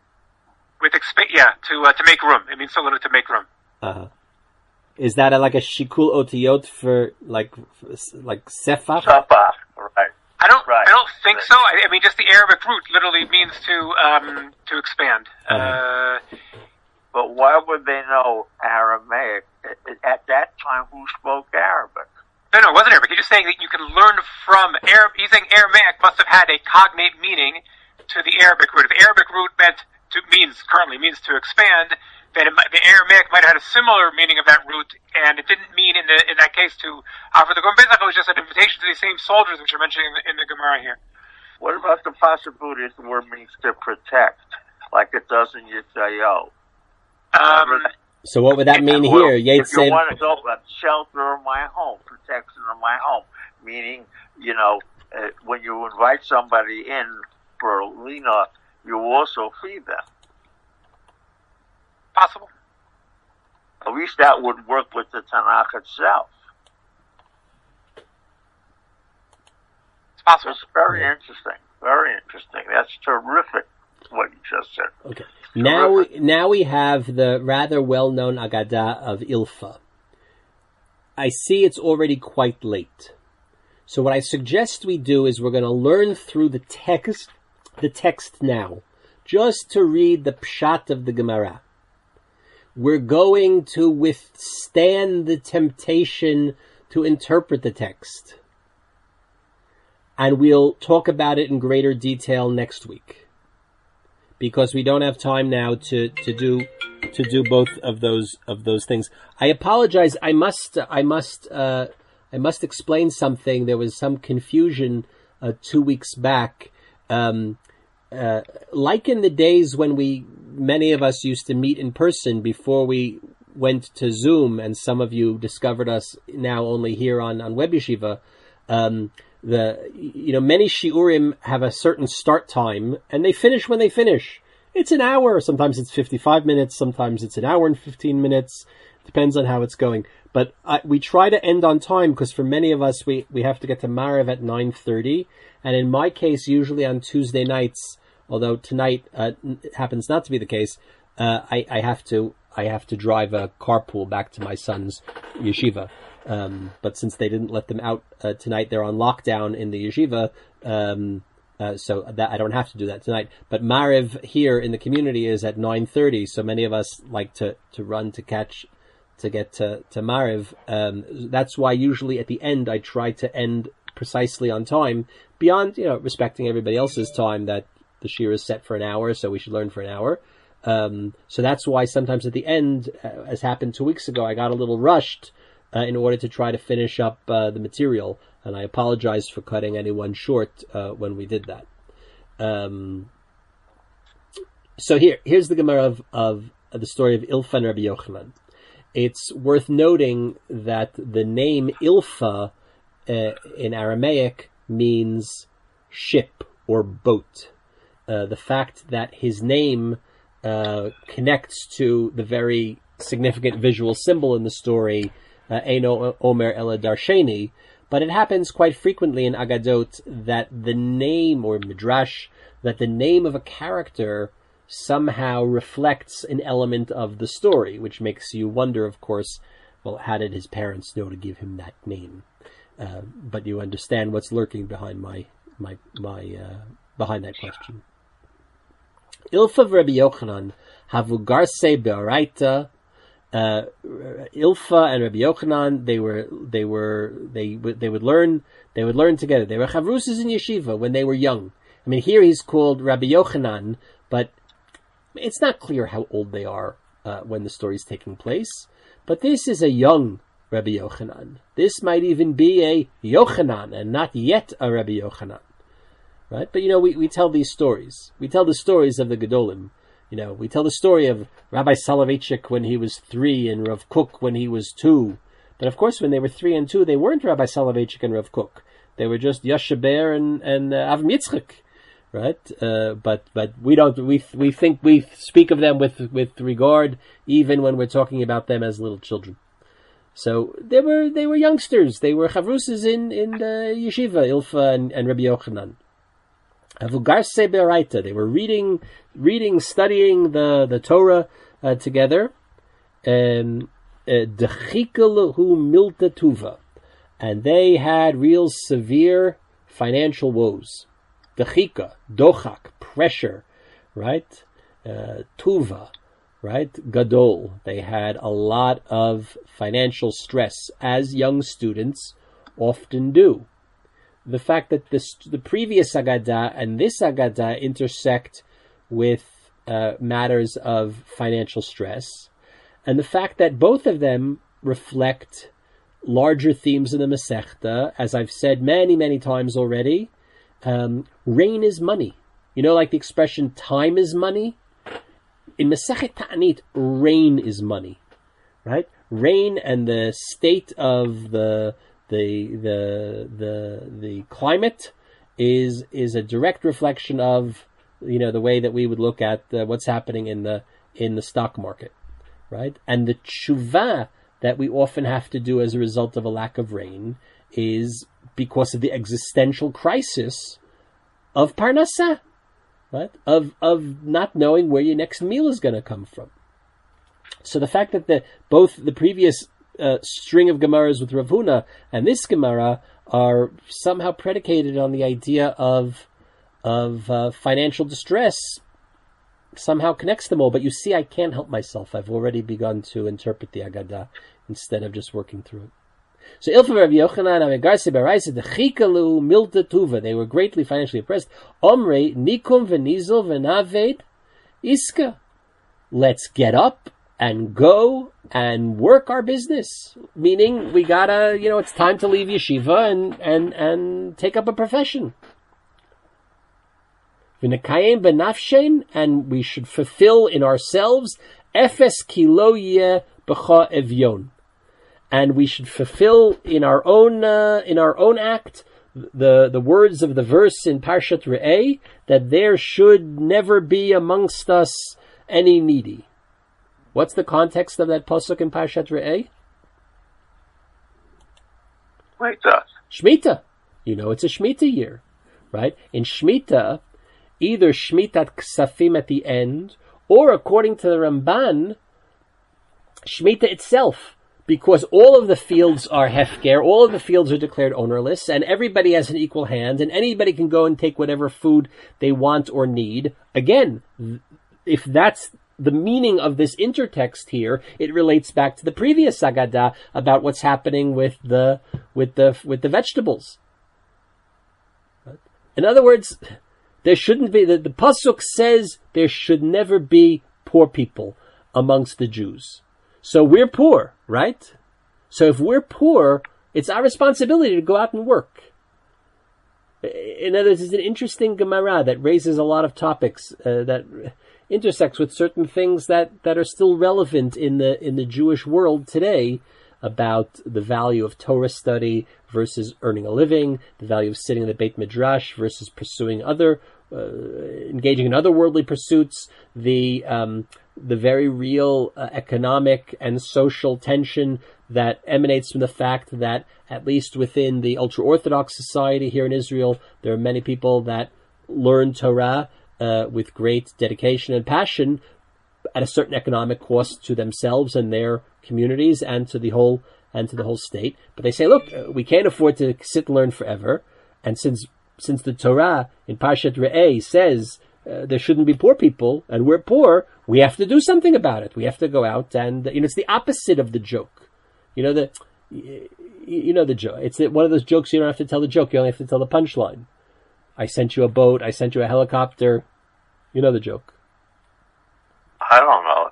with expa- yeah, to, uh, to make room. It means so little to make room. Uh-huh. Is that a, like a shikul otiyot for like for, like sefach? Sapa, right. I don't, Right. I don't think Right. so. I, I mean, just the Arabic root literally means to, um, to expand. Uh-huh. Uh, But why would they know Aramaic? At, at that time, who spoke Arabic? no, no, it wasn't Arabic. He's just saying that you can learn from Arab. He's saying Aramaic must have had a cognate meaning to the Arabic root. If the Arabic root meant to means currently means to expand, then it might, the Aramaic might have had a similar meaning of that root, and it didn't mean in the in that case to offer the Korban Pesach. It was just an invitation to these same soldiers, which are mentioned in the, in the Gemara here. What about the possibility the word means to protect, like it does in Yitzayo? Um, So what would that mean Well, here? Yates if you said, want to go uh, shelter of my home, protection of my home, meaning, you know, uh, when you invite somebody in for a lina, you also feed them. possible. At least that would work with the Tanakh itself. It's possible. It's very yeah. interesting. Very interesting. That's terrific, what you just said. Okay. Now we, now we have the rather well-known Agadah of Ilfa. I see it's already quite late. So what I suggest we do is we're going to learn through the text, the text now, just to read the pshat of the Gemara. We're going to withstand the temptation to interpret the text. And we'll talk about it in greater detail next week. Because we don't have time now to, to do to do both of those of those things. I apologize. I must I must uh, I must explain something. There was some confusion uh, two weeks back. Um, uh, like in the days when we many of us used to meet in person before we went to Zoom, and some of you discovered us now only here on on Web Yeshiva. Um, The, you know, many shiurim have a certain start time and they finish when they finish. It's an hour. Sometimes it's fifty-five minutes. Sometimes it's an hour and fifteen minutes. Depends on how it's going. But uh, we try to end on time because for many of us, we, we have to get to Maariv at nine thirty. And in my case, usually on Tuesday nights, although tonight uh, happens not to be the case, uh, I, I have to, I have to drive a carpool back to my son's yeshiva. Um, but since they didn't let them out uh, tonight, they're on lockdown in the yeshiva, um, uh, so that I don't have to do that tonight. But Maariv here in the community is at nine thirty, so many of us like to, to run to catch, to get to, to Maariv. Um, that's why usually at the end I try to end precisely on time, beyond, you know, respecting everybody else's time that the shir is set for an hour, so we should learn for an hour. Um, so that's why sometimes at the end, uh, as happened two weeks ago, I got a little rushed, Uh, in order to try to finish up uh, the material, and I apologize for cutting anyone short uh, when we did that. Um, so here, here's the Gemara of, of, of the story of Ilfa and Rabbi Yochanan. It's worth noting that the name Ilfa uh, in Aramaic means ship or boat. Uh, the fact that his name uh, connects to the very significant visual symbol in the story, Uh, Eino Omer Ela Darsheni, but it happens quite frequently in Agadot that the name, or Midrash, that the name of a character somehow reflects an element of the story, which makes you wonder, of course, well, how did his parents know to give him that name? Uh, but you understand what's lurking behind my, my, my, uh, behind that question. Ilfa Rabbi Yochanan, Havugarse Be'araita. Uh, Ilfa and Rabbi Yochanan, they were, they were, they would, they would learn, they would learn together. They were chavrusas in yeshiva when they were young. I mean, here he's called Rabbi Yochanan, but it's not clear how old they are, uh, when the story is taking place. But this is a young Rabbi Yochanan. This might even be a Yochanan and not yet a Rabbi Yochanan. Right? But you know, we, we tell these stories. We tell the stories of the Gedolim. You know, we tell the story of Rabbi Soloveitchik when he was three and Rav Kook when he was two. But of course, when they were three and two, they weren't Rabbi Soloveitchik and Rav Kook. They were just Yoshe Ber and, and uh, Avram Yitzchak, right? Uh, but, but we don't, we, we think we speak of them with, with regard, even when we're talking about them as little children. So they were, they were youngsters. They were chavrusas in, in the yeshiva, Ilfa and, and Rabbi Yochanan. Avugarse Be'araita. They were reading, reading, studying the, the Torah, uh, together. Um, Dechika hu milta tuva. And they had real severe financial woes. Dechika, dochak, pressure, right? Uh, tuva, right? Gadol. They had a lot of financial stress, as young students often do. The fact that this, the previous Agadah and this Agadah intersect with uh, matters of financial stress, and the fact that both of them reflect larger themes in the Masechta, as I've said many, many times already, um, rain is money. You know, like the expression, time is money? In Masechet Ta'anit, rain is money, right? Rain and the state of the the the the the climate is is a direct reflection of, you know, the way that we would look at uh, what's happening in the in the stock market, right? And the tshuva that we often have to do as a result of a lack of rain is because of the existential crisis of parnasah, right? Of of not knowing where your next meal is going to come from. So the fact that the both the previous uh, string of Gemaras with Rav Huna and this Gemara are somehow predicated on the idea of of uh, financial distress somehow connects them all. But you see, I can't help myself. I've already begun to interpret the Agadah instead of just working through it. So Ilfa Rav Yochanan Amegarse Baraisa the Chikalu Milta Tuva. They were greatly financially oppressed. Omre Nikum Venizel Venaved Iska. Let's get up and go and work our business. Meaning we gotta, you know, it's time to leave yeshiva and and and take up a profession. V'nekayim benafshein, and we should fulfill in ourselves efes kilo yeh b'cha evyon. And we should fulfill in our own uh, in our own act the the words of the verse in Parshat Re'eh, that there should never be amongst us any needy. What's the context of that pasuk in Parshat Re'eh? Shemitah. Shemitah. You know, it's a Shemitah year, right? In Shemitah, either Shmitat Ksafim at the end, or according to the Ramban, Shemitah itself. Because all of the fields are hefker, all of the fields are declared ownerless, and everybody has an equal hand, and anybody can go and take whatever food they want or need. Again, if that's the meaning of this intertext here, it relates back to the previous Agadah about what's happening with the with the with the vegetables. In other words, there shouldn't be, the, the pasuk says there should never be poor people amongst the Jews. So we're poor, right? So if we're poor, it's our responsibility to go out and work. In other words, it's an interesting Gemara that raises a lot of topics uh, that intersects with certain things that, that are still relevant in the in the Jewish world today about the value of Torah study versus earning a living, the value of sitting in the Beit Midrash versus pursuing other, uh, engaging in other worldly pursuits, the um, the very real uh, economic and social tension that emanates from the fact that, at least within the ultra-Orthodox society here in Israel, there are many people that learn Torah uh, with great dedication and passion at a certain economic cost to themselves and their communities and to the whole and to the whole state. But they say, look, we can't afford to sit and learn forever. And since since the Torah in Parshat Re'eh says uh, there shouldn't be poor people, and we're poor, we have to do something about it. We have to go out and, you know, it's the opposite of the joke. You know the, you know the joke. It's one of those jokes you don't have to tell the joke. You only have to tell the punchline. I sent you a boat. I sent you a helicopter. You know the joke. I don't know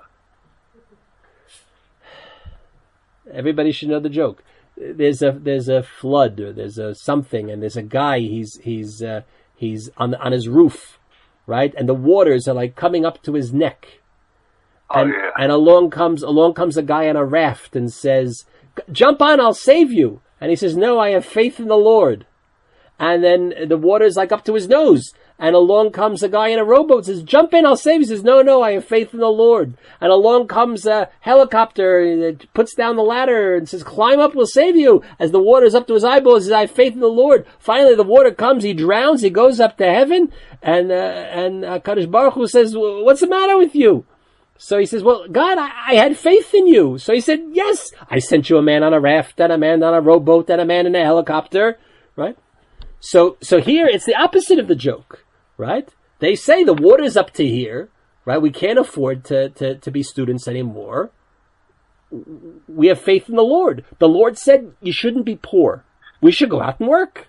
it. Everybody should know the joke. There's a there's a flood or there's a something, and there's a guy. He's he's uh, he's on on his roof, right? And the waters are like coming up to his neck. And, oh, yeah. and along comes along comes a guy on a raft and says, "Jump on, I'll save you." And he says, "No, I have faith in the Lord." And then the water's like up to his nose. And along comes a guy in a rowboat and says, "Jump in, I'll save you." He says, "No, no, I have faith in the Lord." And along comes a helicopter that puts down the ladder and says, "Climb up, we'll save you." As the water's up to his eyeballs, he says, "I have faith in the Lord." Finally, the water comes, he drowns, he goes up to heaven. And, uh, and uh, Kadosh Baruch Hu says, "What's the matter with you?" So he says, "Well, God, I, I had faith in you." So he said, "Yes, I sent you a man on a raft and a man on a rowboat and a man in a helicopter," right? So, so here it's the opposite of the joke, right? They say the water's up to here, right? We can't afford to, to, to be students anymore. We have faith in the Lord. The Lord said you shouldn't be poor. We should go out and work.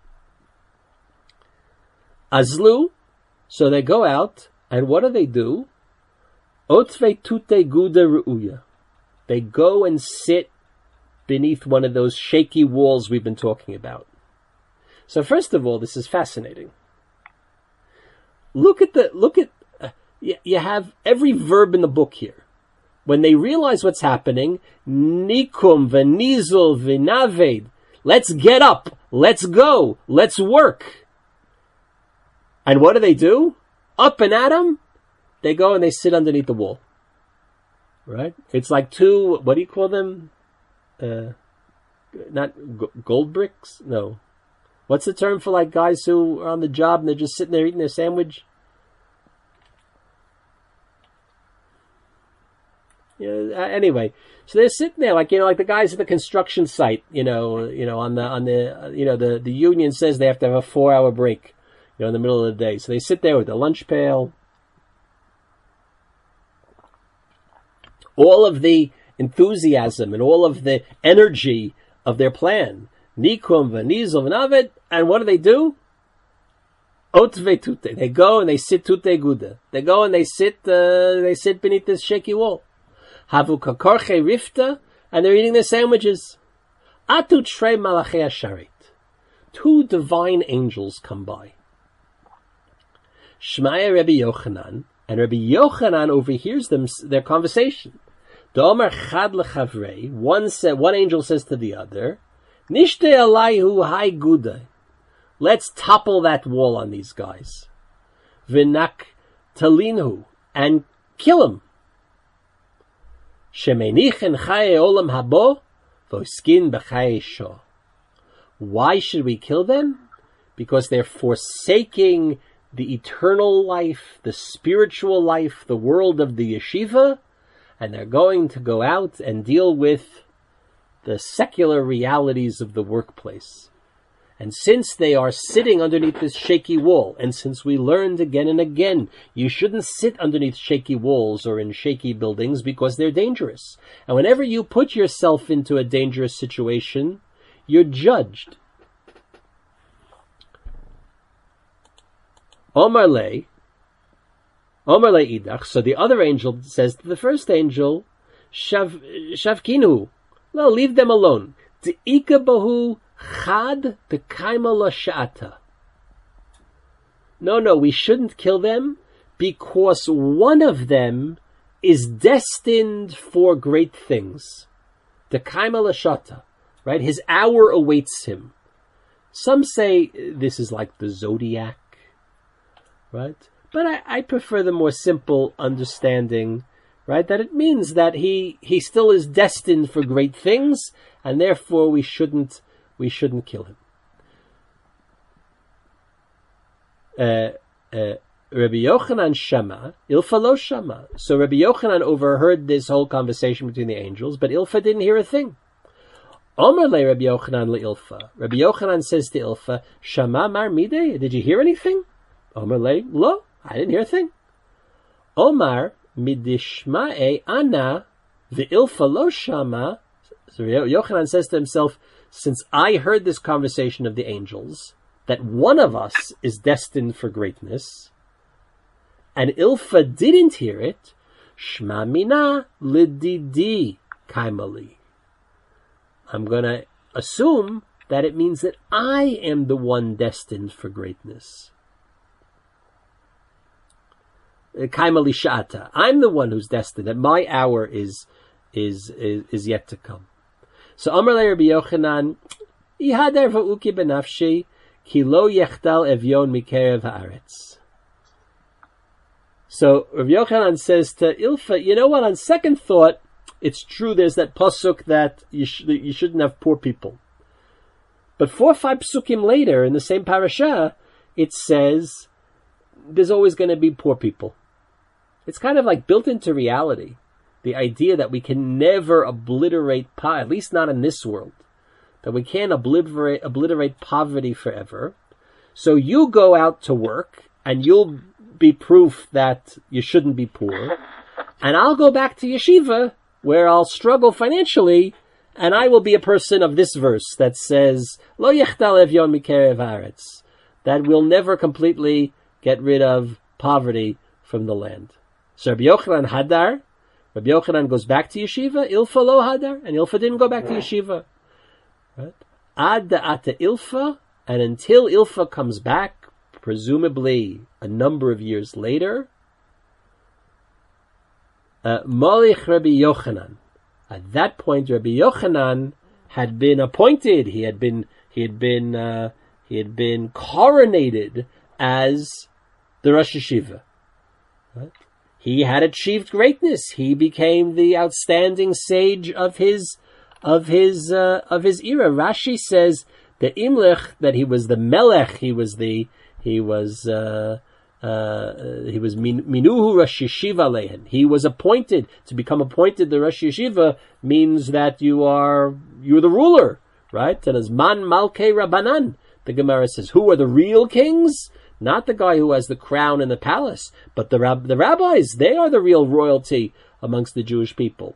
Azlu, so they go out, and what do they do? Otve tute guda ru'uya. They go and sit beneath one of those shaky walls we've been talking about. So first of all, this is fascinating. Look at the, look at, uh, you, you have every verb in the book here. When they realize what's happening, nikum v'nizul v'naved, let's get up, let's go, let's work. And what do they do? Up and at 'em, they go and they sit underneath the wall. Right? It's like two, what do you call them? Uh, not g- gold bricks? No. What's the term for like guys who are on the job and they're just sitting there eating their sandwich? Yeah. Uh, anyway, so they're sitting there like, you know, like the guys at the construction site, you know, you know, on the, on the, uh, you know, the, the union says they have to have a four hour break, you know, in the middle of the day. So they sit there with the lunch pail. All of the enthusiasm and all of the energy of their plan. Nikum v'nizol v'navet. And what do they do? Otve tute. They go and they sit tute guda. They go and they sit, uh, they sit beneath this shaky wall. Havu kakorche rifta. And they're eating their sandwiches. Atu trei malachei asharit. Two divine angels come by. Shmaya Rabbi Yochanan. And Rabbi Yochanan overhears them, their conversation. Domer chad lechavrei. One said, one angel says to the other, Nishte alayhu hai guda. Let's topple that wall on these guys. V'nak talinhu. And kill him. Shemenichen chaye olam habo. V'oskin b'chaye sho. Why should we kill them? Because they're forsaking the eternal life, the spiritual life, the world of the yeshiva, and they're going to go out and deal with the secular realities of the workplace. And since they are sitting underneath this shaky wall, and since we learned again and again, you shouldn't sit underneath shaky walls or in shaky buildings because they're dangerous. And whenever you put yourself into a dangerous situation, you're judged. Omar le, Omar le idach. So the other angel says to the first angel, Shav, Shavkinu. No, leave them alone. T'ika bahu chad t'kaima la sha'ata. No, no, we shouldn't kill them because one of them is destined for great things. T'kaima la sha'ata. Right? His hour awaits him. Some say this is like the zodiac. Right? But I, I prefer the more simple understanding, right? That it means that he, he still is destined for great things, and therefore we shouldn't, we shouldn't kill him. Uh, uh, Rabbi Yochanan Shama, Ilfa lo Shama. So Rabbi Yochanan overheard this whole conversation between the angels, but Ilfa didn't hear a thing. Omer le Rabbi Yochanan le Ilfa. Rabbi Yochanan says to Ilfa, Shama mar midei, did you hear anything? Omer le, lo, I didn't hear a thing. Omar midishma'e ana ve'ilfa lo shama. So Yochanan says to himself, since I heard this conversation of the angels, that one of us is destined for greatness, and Ilfa didn't hear it, shma mina lididi kaimali. I'm going to assume that it means that I am the one destined for greatness. Kaimali sha'ata. I'm the one who's destined, that my hour is, is, is, is yet to come. So, Amar le Rabbi Yochanan, Ihader va'uki benafshi, ki lo yechtal evyon mikerev haaretz. So, Rabbi Yochanan says to Ilfa, you know what, on second thought, it's true there's that pasuk that you, sh- you shouldn't have poor people. But four or five psukim later, in the same parasha, it says, there's always going to be poor people. It's kind of like built into reality. The idea that we can never obliterate poverty, at least not in this world. That we can't obliterate, obliterate poverty forever. So you go out to work, and you'll be proof that you shouldn't be poor. And I'll go back to yeshiva, where I'll struggle financially, and I will be a person of this verse that says, Lo yechtal evyon mikerev haaretz. That will never completely get rid of poverty from the land. So Rabbi Yochanan Hadar, Rabbi Yochanan goes back to yeshiva, Ilfa lo Hadar, and Ilfa didn't go back to yeshiva. Right? Ad da'ata Ilfa, and until Ilfa comes back, presumably a number of years later, uh, Molich Rabbi Yochanan. At that point, Rabbi Yochanan had been appointed. He had been, he had been, uh, he had been coronated as the Rosh Yeshiva. Right? He had achieved greatness. He became the outstanding sage of his of his uh, of his era. Rashi says the Imlech, that he was the Melech, he was the he was uh, uh, he was Minuhu Rosh Yeshiva Lehen. He was appointed. To become appointed the Rosh Yeshiva means that you are you're the ruler, right? And as Man Malkei Rabbanan, the Gemara says, who are the real kings? Not the guy who has the crown in the palace, but the rab- the rabbis. They are the real royalty amongst the Jewish people.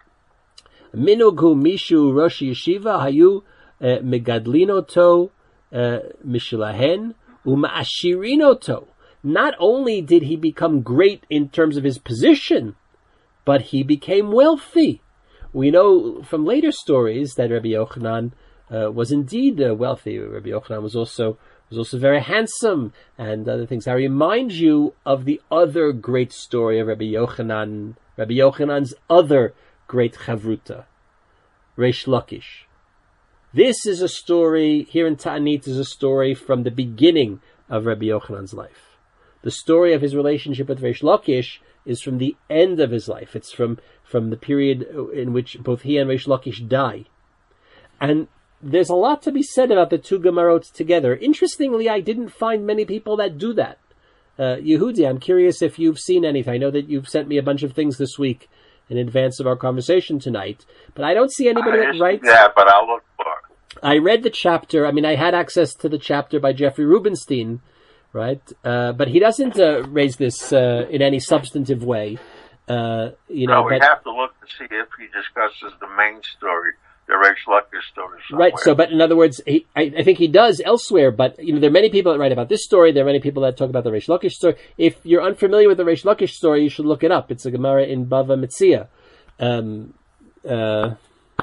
Minugu Mishu Rosh Yeshiva Hayu Megadlinoto Mishlahen Umashirinoto. Not only did he become great in terms of his position, but he became wealthy. We know from later stories that Rabbi Yochanan uh, was indeed uh, wealthy. Rabbi Yochanan was also was also very handsome and other things. I remind you of the other great story of Rabbi Yochanan, Rabbi Yochanan's other great chavruta, Reish Lakish. This is a story, here in Ta'anit is a story from the beginning of Rabbi Yochanan's life. The story of his relationship with Reish Lakish is from the end of his life. It's from, from the period in which both he and Reish Lakish die. And there's a lot to be said about the two Gemarot together. Interestingly, I didn't find many people that do that. Uh, Yehudi, I'm curious if you've seen anything. I know that you've sent me a bunch of things this week in advance of our conversation tonight, but I don't see anybody that writes... Yeah, but I'll look for it. I read the chapter. I mean, I had access to the chapter by Jeffrey Rubinstein, right? Uh, but he doesn't uh, raise this uh, in any substantive way. Uh, you know, no, we but, have to look to see if he discusses the main story, the Reish Lakish story. Somewhere. Right. So, but in other words, he, I, I think he does elsewhere. But you know, there are many people that write about this story. There are many people that talk about the Reish Lakish story. If you're unfamiliar with the Reish Lakish story, you should look it up. It's a Gemara in Bava Metzia. Um, uh,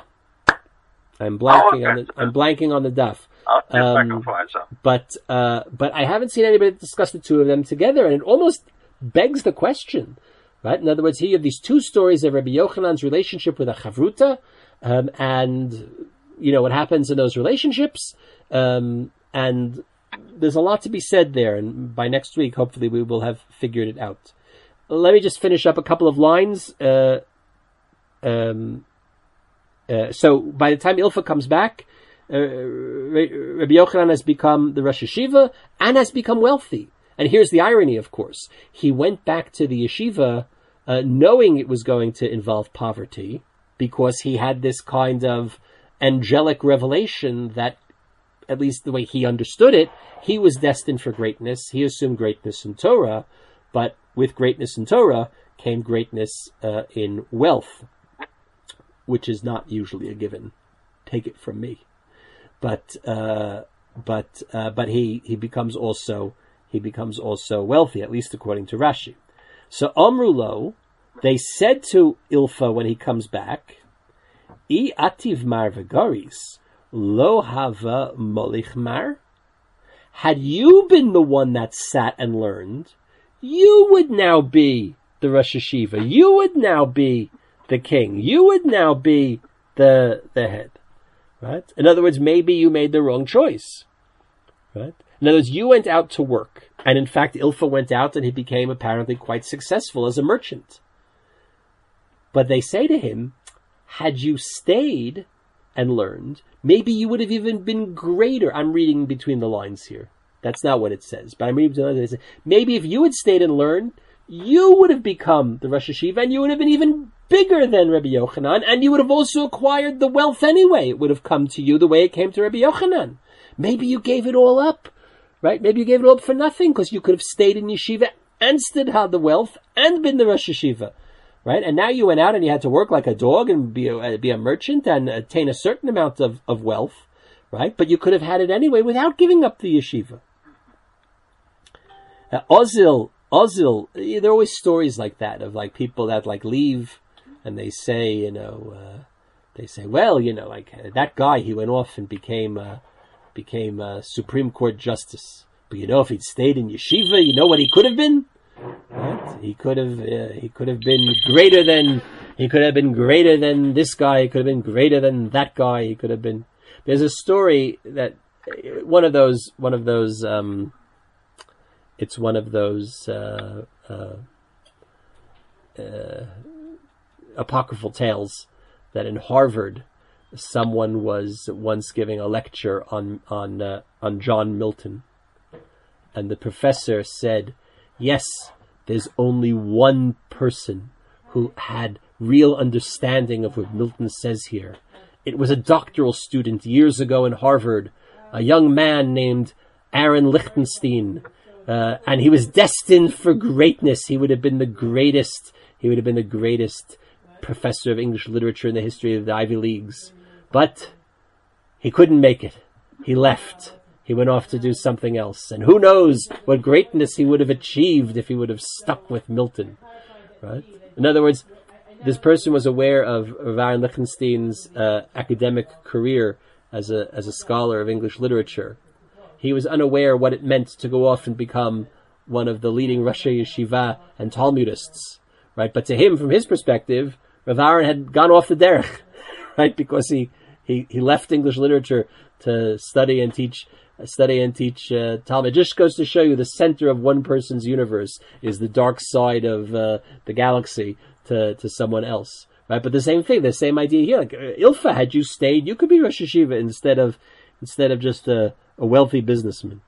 I'm blanking on the I'm blanking on the daf. I'll see if I Um, can find something. But uh, but I haven't seen anybody discuss the two of them together, and it almost begs the question, right? In other words, here you have these two stories of Rabbi Yochanan's relationship with a chavruta, um, and you know what happens in those relationships, um, and there's a lot to be said there. And by next week, hopefully, we will have figured it out. Let me just finish up a couple of lines. Uh, um, uh, so by the time Ilfa comes back, uh, Rabbi Yochanan has become the Rosh Yeshiva and has become wealthy. And here's the irony, of course. He went back to the yeshiva uh, knowing it was going to involve poverty, because he had this kind of angelic revelation that, at least the way he understood it, he was destined for greatness. He assumed greatness in Torah, but with greatness in Torah came greatness uh, in wealth, which is not usually a given. Take it from me. But uh, but uh, but he he becomes also he becomes also wealthy, at least according to Rashi. So Amrulo, they said to Ilfa when he comes back, I ativ mar v'garis lo hava molich mar. Had you been the one that sat and learned, you would now be the Rosh Yeshiva. You would now be the king. You would now be the the head. Right? In other words, maybe you made the wrong choice. Right? In other words, you went out to work. And in fact, Ilfa went out and he became apparently quite successful as a merchant. But they say to him, had you stayed and learned, maybe you would have even been greater. I'm reading between the lines here. That's not what it says. But I'm reading between the lines. Maybe if you had stayed and learned, you would have become the Rosh Yeshiva, and you would have been even bigger than Rabbi Yochanan, and you would have also acquired the wealth anyway. It would have come to you the way it came to Rabbi Yochanan. Maybe you gave it all up, right? Maybe you gave it all up for nothing, because you could have stayed in yeshiva and still had the wealth and been the Rosh Yeshiva, right? And now you went out and you had to work like a dog and be a, be a merchant and attain a certain amount of, of wealth, right? But you could have had it anyway without giving up the yeshiva. Uh, Ozil, Ozil, there are always stories like that of like people that like leave and they say, you know, uh, they say, well, you know, like uh, that guy, he went off and became, uh, became a Supreme Court justice. But you know, if he'd stayed in yeshiva, you know what he could have been? Right? He could have, uh, he could have been greater than, he could have been greater than this guy. He could have been greater than that guy. He could have been. There's a story that one of those, one of those, um, it's one of those uh, uh, uh, apocryphal tales that in Harvard someone was once giving a lecture on on uh, on John Milton, and the professor said, "Yes, there's only one person who had real understanding of what Milton says here. It was a doctoral student years ago in Harvard, a young man named Aaron Lichtenstein, uh, and he was destined for greatness. He would have been the greatest. He would have been the greatest professor of English literature in the history of the Ivy Leagues. But he couldn't make it. He left. He went off to do something else. And who knows what greatness he would have achieved if he would have stuck with Milton." Right? In other words, this person was aware of, of Aaron Lichtenstein's uh, academic career as a as a scholar of English literature. He was unaware what it meant to go off and become one of the leading Roshei Yeshiva and Talmudists. Right? But to him, from his perspective, Rav Aaron had gone off the derech, right? Because he, he, he left English literature to study and teach, study and teach uh, Talmud. It just goes to show you the center of one person's universe is the dark side of uh, the galaxy to, to someone else, right? But the same thing, the same idea here. Like, Ilfa, had you stayed, you could be Rosh Yeshiva instead of instead of just a, a wealthy businessman.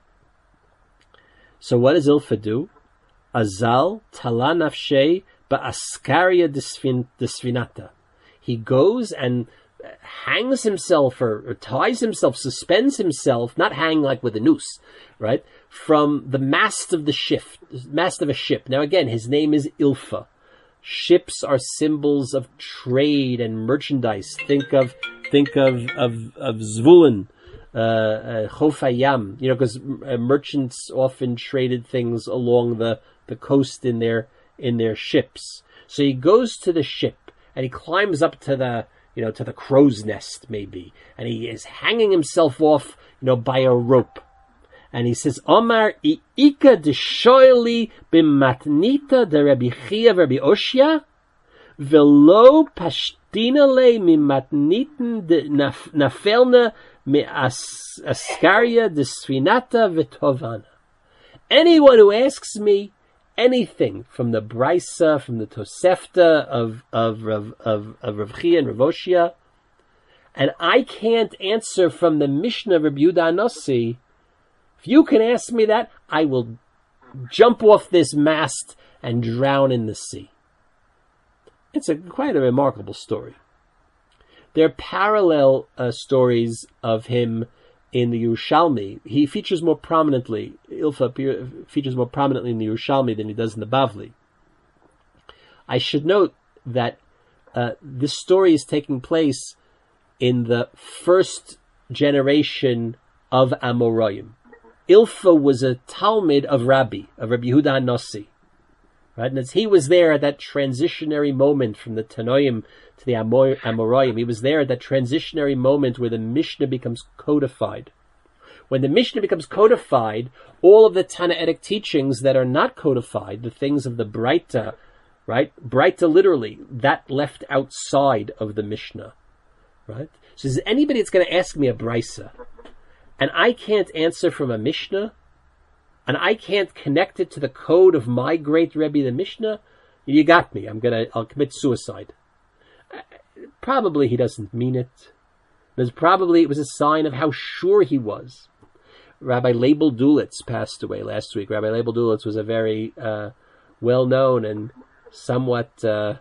So what does Ilfa do? Azal tala nafshei ba'askaria desfinata. He goes and hangs himself or, or ties himself, suspends himself, not hang like with a noose, right? From the mast of the ship, mast of a ship. Now again, his name is Ilfa. Ships are symbols of trade and merchandise. Think of, think of, of, of Zvulun, uh, uh, Chofayam, you know, because uh, merchants often traded things along the, the coast in their, in their ships. So he goes to the ship and he climbs up to the, you know, to the crow's nest maybe, and he is hanging himself off, you know, by a rope. And he says, Omar Ika de Shoili bimatnita de Rabbi Chia Rabbi Oshia, velo pashtina le mimatnitin de nafelna mi askaria de sfinata vitovana. Anyone who asks me anything from the Brisa, from the Tosefta of of of of, of Rav Chia and Rav Oshia, and I can't answer from the Mishnah of Rabbi Yehuda Hanassi, if you can ask me that, I will jump off this mast and drown in the sea. It's a quite a remarkable story. There are parallel uh, stories of him in the Yerushalmi. He features more prominently, Ilfa features more prominently in the Yerushalmi than he does in the Bavli. I should note that uh, this story is taking place in the first generation of Amoraim. Ilfa was a Talmud of Rabbi, of Rabbi Yehuda Hanassi. Right? And as he was there at that transitionary moment from the Tanoim to the Amor- Amoraim, he was there at that transitionary moment where the Mishnah becomes codified. When the Mishnah becomes codified, all of the Tannaitic teachings that are not codified, the things of the Breita, right? Breita literally, that left outside of the Mishnah. Right? So is anybody that's going to ask me a Brisa, and I can't answer from a Mishnah, and I can't connect it to the code of my great Rebbe, the Mishnah, you got me. I'm gonna, I'll commit suicide. Probably he doesn't mean it. There's probably, it was a sign of how sure he was. Rabbi Leibel Dulitz passed away last week. Rabbi Leibel Dulitz was a very uh, well-known and somewhat, uh,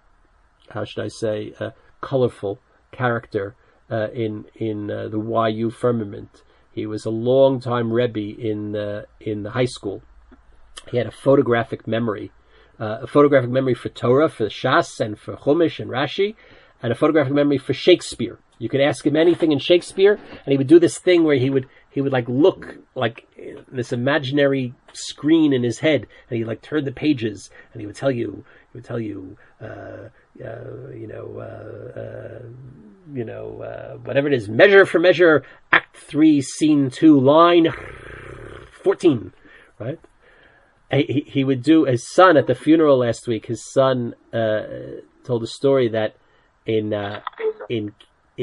how should I say, uh, colorful character uh, in in uh, the Y U firmament. He was a long-time Rebbe in uh, in the high school. He had a photographic memory, uh, a photographic memory for Torah, for Shas, and for Chumash and Rashi, and a photographic memory for Shakespeare. You could ask him anything in Shakespeare, and he would do this thing where he would he would like look like this imaginary screen in his head, and he like turn the pages, and he would tell you, he would tell you, uh, uh, you know, uh, uh, you know, uh, whatever it is, measure for measure, Act Three, Scene Two, line fourteen, right? He, he would do, his son at the funeral last week, his son uh, told a story that in uh, in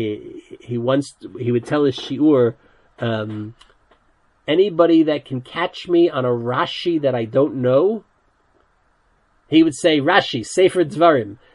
he once he would tell his shiur, um, anybody that can catch me on a Rashi that I don't know, he would say Rashi, Sefer Dvarim,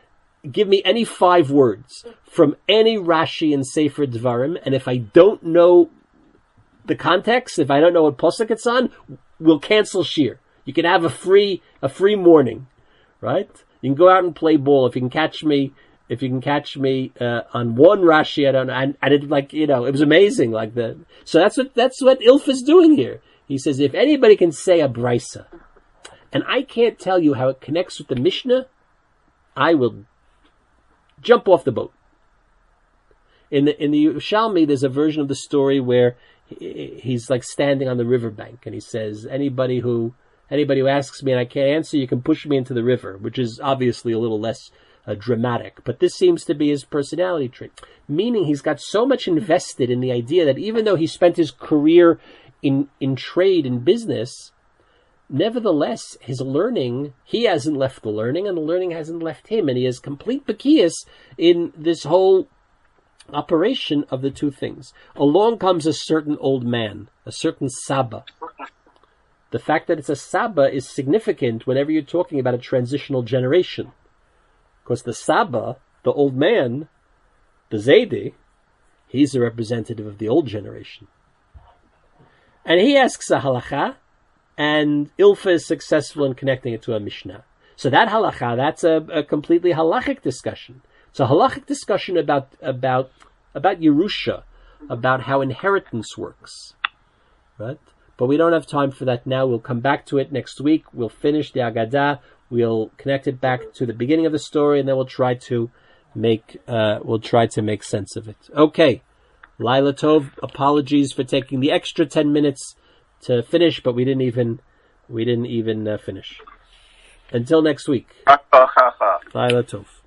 give me any five words from any Rashi in Sefer Dvarim, and if I don't know the context, if I don't know what posuk it's on, we'll cancel shir. You can have a free a free morning, right? You can go out and play ball if you can catch me. If you can catch me uh, on one Rashi, I don't know, and, and it like you know, it was amazing. Like the so that's what that's what Ilf is doing here. He says if anybody can say a brisa, and I can't tell you how it connects with the Mishnah, I will jump off the boat. In the in the Yerushalmi, there's a version of the story where he, he's like standing on the riverbank, and he says, "Anybody who anybody who asks me and I can't answer, you can push me into the river," which is obviously a little less uh, dramatic. But this seems to be his personality trait, meaning he's got so much invested in the idea that even though he spent his career in in trade and business, nevertheless, his learning, he hasn't left the learning, and the learning hasn't left him, and he has complete bekias in this whole operation of the two things. Along comes a certain old man, a certain Saba. The fact that it's a Saba is significant whenever you're talking about a transitional generation. Because the Saba, the old man, the Zaydi, he's a representative of the old generation. And he asks a halacha, and Ilfa is successful in connecting it to a Mishnah. So that halacha, that's a, a completely halachic discussion. It's a halachic discussion about about about Yerusha, about how inheritance works, right? But we don't have time for that now. We'll come back to it next week. We'll finish the Agadah. We'll connect it back to the beginning of the story, and then we'll try to make uh, we'll try to make sense of it. Okay, Laila Tov. Apologies for taking the extra ten minutes to finish, but we didn't even we didn't even uh, finish. Until next week. Laila Tov.